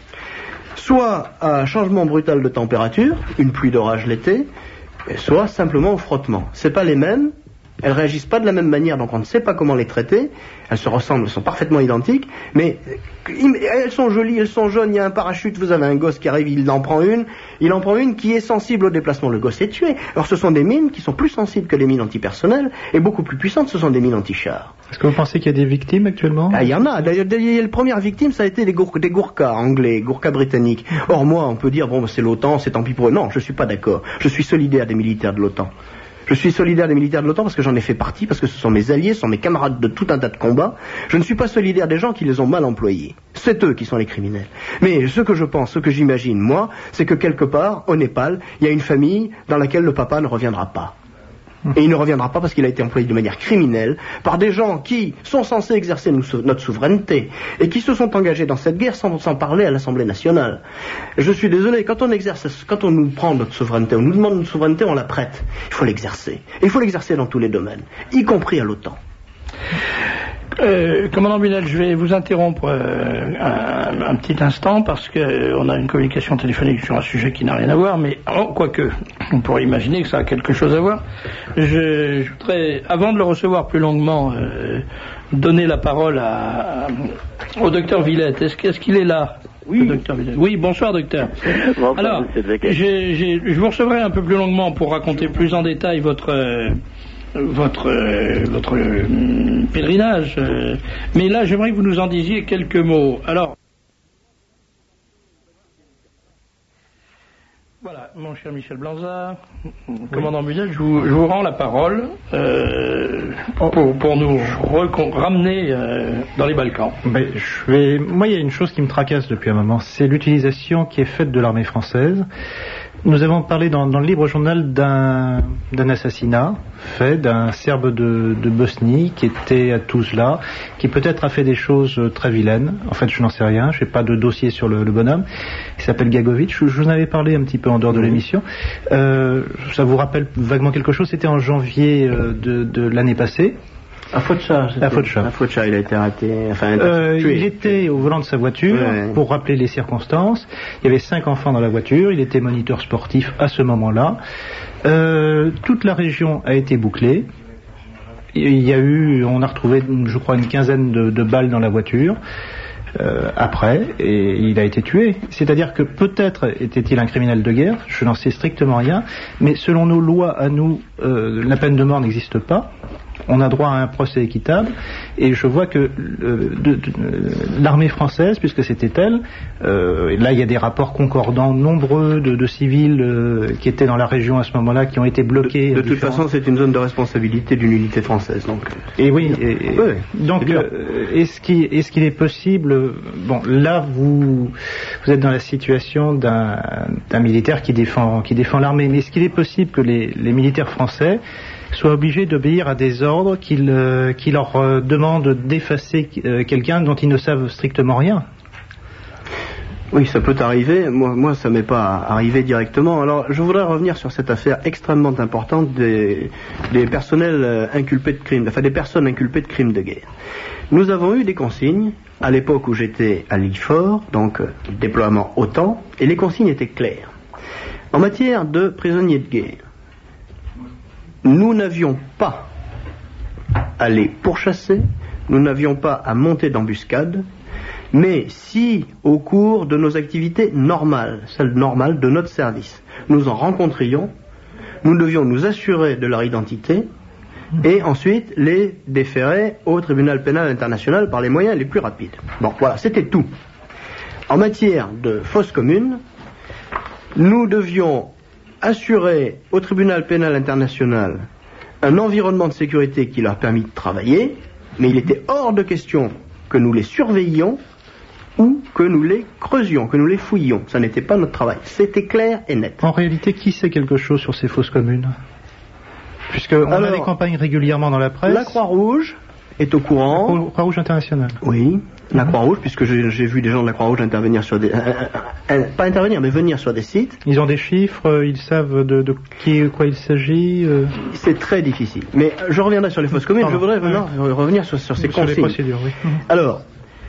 soit à changement brutal de température, une pluie d'orage l'été, soit simplement au frottement. C'est pas les mêmes, elles réagissent pas de la même manière, donc on ne sait pas comment les traiter. Elles se ressemblent, elles sont parfaitement identiques, mais elles sont jolies, elles sont jaunes, il y a un parachute, vous avez un gosse qui arrive, il en prend une, il en prend une qui est sensible au déplacement, le gosse est tué. Alors ce sont des mines qui sont plus sensibles que les mines antipersonnelles, et beaucoup plus puissantes, ce sont des mines anti-chars. Est-ce que vous pensez qu'il y a des victimes actuellement? Ah, il y en a, d'ailleurs, la première victime, ça a été des, Gour- des Gourkhas anglais, Gourkhas britanniques. Or moi, on peut dire, bon, c'est l'OTAN, c'est tant pis pour eux. Non, je suis pas d'accord, je suis solidaire des militaires de l'OTAN. Je suis solidaire des militaires de l'OTAN parce que j'en ai fait partie, parce que ce sont mes alliés, ce sont mes camarades de tout un tas de combats. Je ne suis pas solidaire des gens qui les ont mal employés. C'est eux qui sont les criminels. Mais ce que je pense, ce que j'imagine, moi, c'est que quelque part, au Népal, il y a une famille dans laquelle le papa ne reviendra pas. Et il ne reviendra pas parce qu'il a été employé de manière criminelle par des gens qui sont censés exercer nous, notre souveraineté et qui se sont engagés dans cette guerre sans, sans parler à l'Assemblée nationale. Je suis désolé, quand on exerce, quand on nous prend notre souveraineté, on nous demande notre souveraineté, on la prête. Il faut l'exercer. Et il faut l'exercer dans tous les domaines, y compris à l'OTAN. Euh, commandant Bunel, je vais vous interrompre euh, un, un petit instant parce que euh, on a une communication téléphonique sur un sujet qui n'a rien à voir, mais oh, quoique, on pourrait imaginer que ça a quelque chose à voir. Je, je voudrais, avant de le recevoir plus longuement, euh, donner la parole à, à, au docteur Villette. Est-ce, est-ce qu'il est là? Oui. Docteur Villette. Oui, bonsoir docteur. Bon, Alors, j'ai, j'ai, je vous recevrai un peu plus longuement pour raconter plus en détail votre... Euh, votre euh, votre euh, pèlerinage, euh, mais là j'aimerais que vous nous en disiez quelques mots. Alors voilà, mon cher Michel Blanzard, oui. Commandant Bunel, je vous, je vous rends la parole euh, pour, pour nous recon- ramener euh, dans les Balkans. Ben, je vais... Moi, il y a une chose qui me tracasse depuis un moment, c'est l'utilisation qui est faite de l'armée française. Nous avons parlé dans, dans le libre journal d'un, d'un assassinat fait d'un Serbe de, de Bosnie qui était à Tuzla, qui peut-être a fait des choses très vilaines. En fait, je n'en sais rien, je n'ai pas de dossier sur le, le bonhomme. Il s'appelle Gagovic, je, je vous en avais parlé un petit peu en dehors de l'émission. Euh, ça vous rappelle vaguement quelque chose? C'était en janvier euh, de, de l'année passée. À Foča, à Foča. À Foča, il a été arrêté. Enfin, euh, tué. Il était au volant de sa voiture, ouais. Pour rappeler les circonstances. Il y avait cinq enfants dans la voiture. Il était moniteur sportif à ce moment-là. Euh, toute la région a été bouclée. Il y a eu, on a retrouvé, je crois, une quinzaine de, de balles dans la voiture. Euh, après, et il a été tué. C'est-à-dire que peut-être était-il un criminel de guerre, je n'en sais strictement rien, mais selon nos lois à nous, euh, la peine de mort n'existe pas. On a droit à un procès équitable, et je vois que euh, de, de, l'armée française, puisque c'était elle, euh, là il y a des rapports concordants nombreux de, de civils euh, qui étaient dans la région à ce moment-là, qui ont été bloqués. De, de toute façon, c'est une zone de responsabilité d'une unité française, donc. Et oui. Et, et, oui donc, euh, est-ce qu'il, est-ce qu'il est possible, bon, là vous, vous êtes dans la situation d'un, d'un militaire qui défend, qui défend l'armée, mais est-ce qu'il est possible que les, les militaires français soient obligés d'obéir à des ordres qui, euh, qui leur euh, demandent d'effacer euh, quelqu'un dont ils ne savent strictement rien? Oui, ça peut arriver. Moi, moi ça m'est pas arrivé directement. Alors, je voudrais revenir sur cette affaire extrêmement importante des, des personnels inculpés de crimes, enfin des personnes inculpées de crimes de guerre. Nous avons eu des consignes à l'époque où j'étais à l'I F O R, donc déploiement OTAN, et les consignes étaient claires. En matière de prisonniers de guerre, nous n'avions pas à les pourchasser, nous n'avions pas à monter d'embuscade, mais si, au cours de nos activités normales, celles normales de notre service, nous en rencontrions, nous devions nous assurer de leur identité et ensuite les déférer au tribunal pénal international par les moyens les plus rapides. Bon, voilà, c'était tout. En matière de fosse commune, nous devions assurer au tribunal pénal international un environnement de sécurité qui leur permit de travailler, mais il était hors de question que nous les surveillions ou que nous les creusions, que nous les fouillions. Ça n'était pas notre travail. C'était clair et net. En réalité, qui sait quelque chose sur ces fosses communes? Puisqu'on a des campagnes régulièrement dans la presse. La Croix-Rouge est au courant. La Croix-Rouge internationale. Oui, la Croix-Rouge, puisque j'ai, j'ai vu des gens de la Croix-Rouge intervenir sur des... Euh, euh, pas intervenir, mais venir sur des sites. Ils ont des chiffres, ils savent de, de qui, quoi il s'agit euh... C'est très difficile. Mais je reviendrai sur les fosses communes, Pardon. je voudrais venir, ouais. revenir sur, sur ces sur consignes. les procédures, oui. Alors,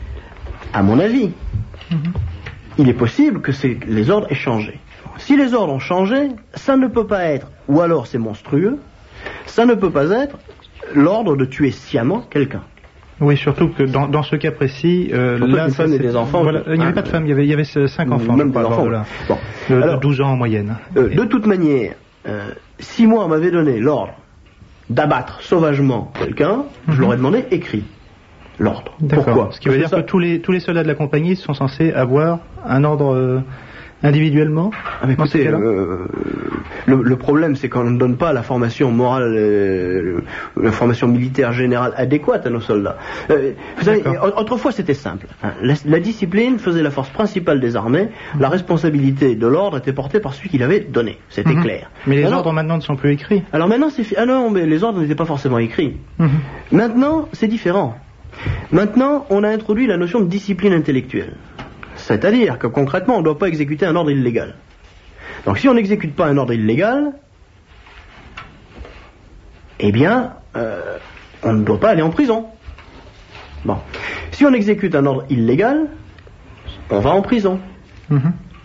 à mon avis, mm-hmm. il est possible que c'est, les ordres aient changé. Si les ordres ont changé, ça ne peut pas être, ou alors c'est monstrueux, ça ne peut pas être l'ordre de tuer sciemment quelqu'un. Oui, surtout que dans, dans ce cas précis, euh, là, une femme et des enfants. Voilà, il n'y avait pas de femme, il y avait, il y avait cinq enfants. Même pas d'enfants. Voilà. Bon. De, Alors, de douze ans en moyenne. Euh, de toute manière, euh, si moi on m'avait donné l'ordre d'abattre sauvagement quelqu'un, mm-hmm. je l'aurais demandé écrit. L'ordre. D'accord. Pourquoi? Ce qui veut dire ça... que tous les tous les soldats de la compagnie sont censés avoir un ordre euh, individuellement. Ah, mais écoutez, euh, le, le problème, c'est qu'on ne donne pas la formation morale, euh, la formation militaire générale adéquate à nos soldats. Euh, vous savez, autrefois, c'était simple. Hein. La, la discipline faisait la force principale des armées. Mmh. La responsabilité de l'ordre était portée par celui qui l'avait donné. C'était mmh. clair. Mais les alors, ordres maintenant ne sont plus écrits. Alors maintenant, c'est fi- ah non, mais les ordres n'étaient pas forcément écrits. Mmh. Maintenant, c'est différent. Maintenant, on a introduit la notion de discipline intellectuelle. C'est-à-dire que concrètement, on ne doit pas exécuter un ordre illégal. Donc si on n'exécute pas un ordre illégal, eh bien, euh, on ne doit pas aller en prison. Bon. Si on exécute un ordre illégal, on va en prison. Mm-hmm.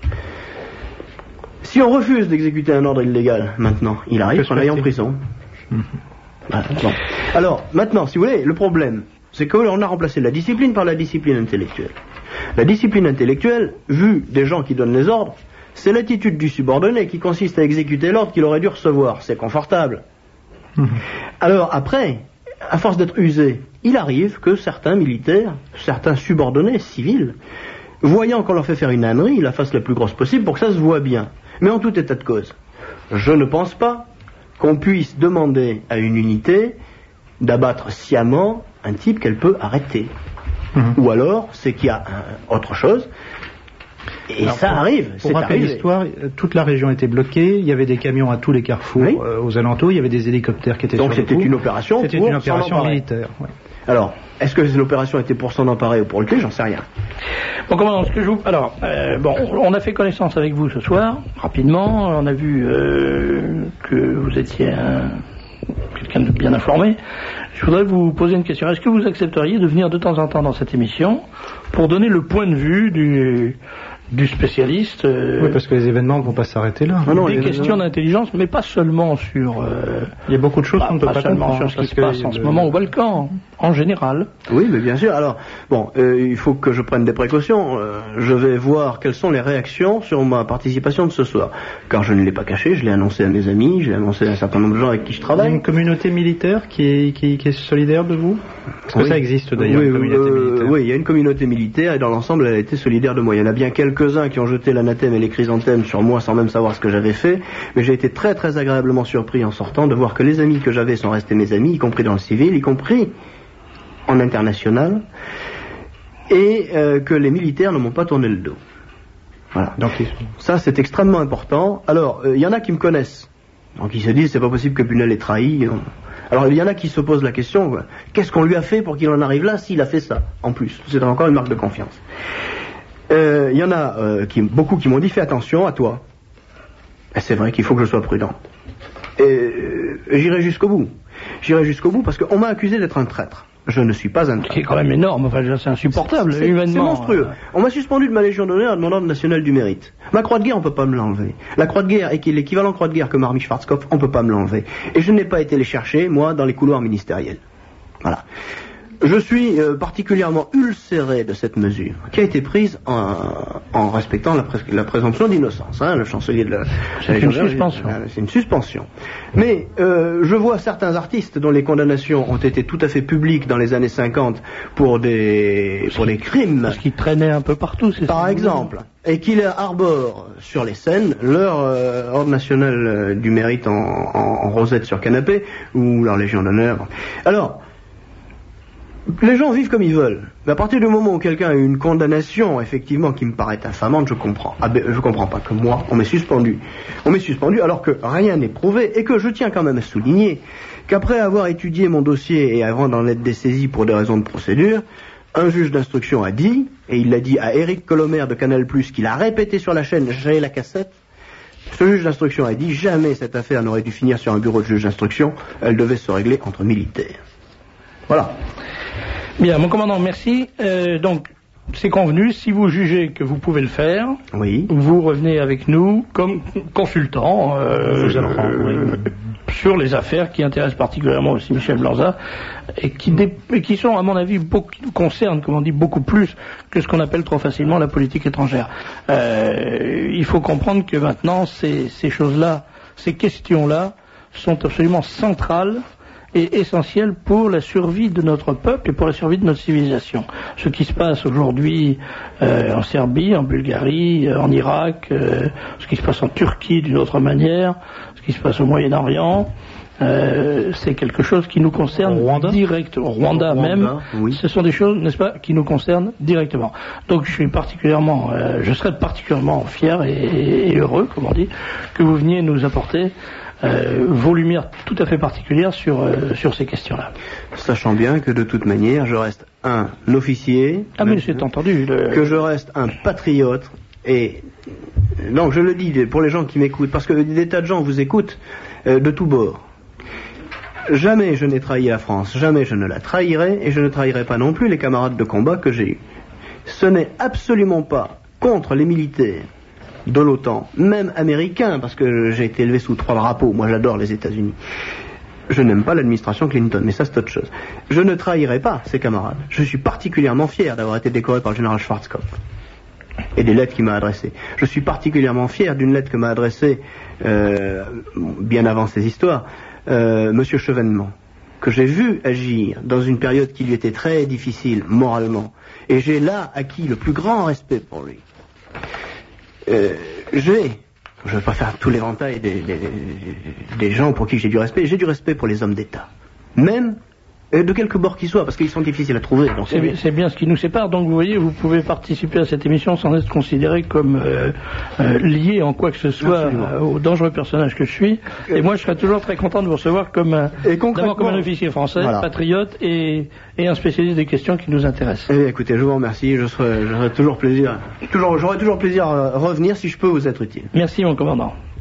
Si on refuse d'exécuter un ordre illégal, maintenant, il arrive qu'on aille en prison. Mm-hmm. Voilà, bon. Alors, maintenant, si vous voulez, le problème, c'est qu'on a remplacé la discipline par la discipline intellectuelle. La discipline intellectuelle, vue des gens qui donnent les ordres, c'est l'attitude du subordonné qui consiste à exécuter l'ordre qu'il aurait dû recevoir. C'est confortable. Mmh. Alors après, à force d'être usé, il arrive que certains militaires, certains subordonnés civils, voyant qu'on leur fait faire une ânerie, la fassent la plus grosse possible pour que ça se voit bien. Mais en tout état de cause, je ne pense pas qu'on puisse demander à une unité d'abattre sciemment un type qu'elle peut arrêter. Mmh. Ou alors, c'est qu'il y a un, autre chose. Et alors, ça pour, arrive. Pour rappeler l'histoire, toute la région était bloquée. Il y avait des camions à tous les carrefours oui. euh, aux alentours. Il y avait des hélicoptères qui étaient Donc sur le coup. Donc c'était une opération. C'était pour une opération militaire. Ouais. Alors, est-ce que l'opération était pour s'en emparer ou pour lutter? J'en sais rien. Bon, commandant, ce que je vous... Alors, euh, bon, on a fait connaissance avec vous ce soir, rapidement. On a vu euh, que vous étiez un... quelqu'un de bien informé. Je voudrais vous poser une question. Est-ce que vous accepteriez de venir de temps en temps dans cette émission pour donner le point de vue du, du spécialiste euh, Oui, parce que les événements ne vont pas s'arrêter là. Ah non, des questions d'intelligence, mais pas seulement sur... Euh, il y a beaucoup de choses bah, qu'on ne peut pas, pas seulement comprendre. sur ce qui se passe en ce moment au Balkan, en général. Oui, mais bien sûr. Alors, bon, euh, il faut que je prenne des précautions. Euh, je vais voir quelles sont les réactions sur ma participation de ce soir. Car je ne l'ai pas caché, je l'ai annoncé à mes amis, je l'ai annoncé à un certain nombre de gens avec qui je travaille. Il y a une communauté militaire qui est, qui, qui est solidaire de vous? Parce que oui. Ça existe d'ailleurs, oui, une communauté euh, militaire. Oui, il y a une communauté militaire et dans l'ensemble, elle a été solidaire de moi. Il y en a bien quelques-uns qui ont jeté l'anathème et les chrysanthèmes sur moi sans même savoir ce que j'avais fait, mais j'ai été très très agréablement surpris en sortant de voir que les amis que j'avais sont restés mes amis, y compris dans le civil, y compris en international, et euh, que les militaires ne m'ont pas tourné le dos. Voilà. Donc ça c'est extrêmement important. Alors, il euh, y en a qui me connaissent, donc ils se disent c'est pas possible que Bunel ait trahi. Alors il y en a qui se posent la question, quoi. Qu'est-ce qu'on lui a fait pour qu'il en arrive là s'il a fait ça, en plus? C'est encore une marque de confiance. Il euh, y en a euh, qui, beaucoup qui m'ont dit fais attention à toi. Et c'est vrai qu'il faut que je sois prudent. Et euh, j'irai jusqu'au bout. J'irai jusqu'au bout parce qu'on m'a accusé d'être un traître. Je ne suis pas un traître. C'est quand même énorme, enfin c'est insupportable, c'est, humainement. C'est monstrueux. On m'a suspendu de ma Légion d'honneur et de mon ordre national du mérite. Ma croix de guerre, on peut pas me l'enlever. La croix de guerre, et qui est l'équivalent croix de guerre que Marmy Schwarzkopf, on peut pas me l'enlever. Et je n'ai pas été les chercher, moi, dans les couloirs ministériels. Voilà. Je suis euh, particulièrement ulcéré de cette mesure, qui a été prise en, en respectant la, pres- la présomption d'innocence. Hein, le chancelier de la... C'est une suspension. C'est une suspension. Mais euh, je vois certains artistes dont les condamnations ont été tout à fait publiques dans les années cinquante pour des, pour des crimes. Parce qu'ils traînaient un peu partout, c'est ça. Par exemple. Et qu'ils arborent sur les scènes leur euh, ordre national euh, du mérite en, en, en rosette sur canapé, ou leur Légion d'honneur. Alors... les gens vivent comme ils veulent. Mais à partir du moment où quelqu'un a eu une condamnation, effectivement, qui me paraît infamante, je comprends. Ah ben, je comprends pas que moi, on m'ait suspendu. On m'ait suspendu alors que rien n'est prouvé et que je tiens quand même à souligner qu'après avoir étudié mon dossier et avant d'en être dessaisi pour des raisons de procédure, un juge d'instruction a dit, et il l'a dit à Éric Colomer de Canal plus, qu'il a répété sur la chaîne, j'ai la cassette, ce juge d'instruction a dit, jamais cette affaire n'aurait dû finir sur un bureau de juge d'instruction, elle devait se régler entre militaires. Voilà. Bien, mon commandant, merci. Euh, donc, c'est convenu, si vous jugez que vous pouvez le faire, oui. Vous revenez avec nous comme consultant euh, euh, sur les affaires qui intéressent particulièrement aussi Michel Blanza et qui, dé- et qui sont, à mon avis, beaucoup, qui nous concernent, comme on dit, beaucoup plus que ce qu'on appelle trop facilement la politique étrangère. Euh, il faut comprendre que maintenant, ces, ces choses-là, ces questions-là, sont absolument centrales est essentiel pour la survie de notre peuple et pour la survie de notre civilisation. Ce qui se passe aujourd'hui euh, en Serbie, en Bulgarie, euh, en Irak, euh, ce qui se passe en Turquie d'une autre manière, ce qui se passe au Moyen-Orient, euh, c'est quelque chose qui nous concerne directement. Au Rwanda, Rwanda même, oui. Ce sont des choses, n'est-ce pas, qui nous concernent directement. Donc je suis particulièrement, euh, je serais particulièrement fier et, et heureux, comme on dit, que vous veniez nous apporter Euh, vos lumières tout à fait particulières sur, euh, sur ces questions-là. Sachant bien que de toute manière, je reste un officier, ah mais c'est entendu, le... que je reste un patriote, et donc je le dis pour les gens qui m'écoutent, parce que des tas de gens vous écoutent euh, de tous bords. Jamais je n'ai trahi la France, jamais je ne la trahirai, et je ne trahirai pas non plus les camarades de combat que j'ai eus. Ce n'est absolument pas contre les militaires de l'OTAN, même américains, parce que j'ai été élevé sous trois drapeaux, moi j'adore les États-Unis. Je n'aime pas l'administration Clinton, mais ça c'est autre chose. Je ne trahirai pas ces camarades. Je suis particulièrement fier d'avoir été décoré par le général Schwarzkopf et des lettres qu'il m'a adressées. Je suis particulièrement fier d'une lettre que m'a adressée, euh, bien avant ces histoires, euh, Monsieur Chevènement, que j'ai vu agir dans une période qui lui était très difficile moralement. Et j'ai là acquis le plus grand respect pour lui. Euh, j'ai, je ne vais pas faire tout l'éventail des, des, des gens pour qui j'ai du respect, j'ai du respect pour les hommes d'État. Même de quelque bord qu'ils soient, parce qu'ils sont difficiles à trouver. C'est bien, c'est bien ce qui nous sépare. Donc vous voyez, vous pouvez participer à cette émission sans être considéré comme euh, euh, lié en quoi que ce soit euh, au dangereux personnage que je suis. Et moi, je serais toujours très content de vous recevoir comme un, d'abord comme un officier français, voilà, patriote et, et un spécialiste des questions qui nous intéressent. Eh bien, écoutez, je vous remercie. Je serai, j'aurai toujours plaisir, toujours, j'aurai toujours plaisir à revenir si je peux vous être utile. Merci, mon commandant.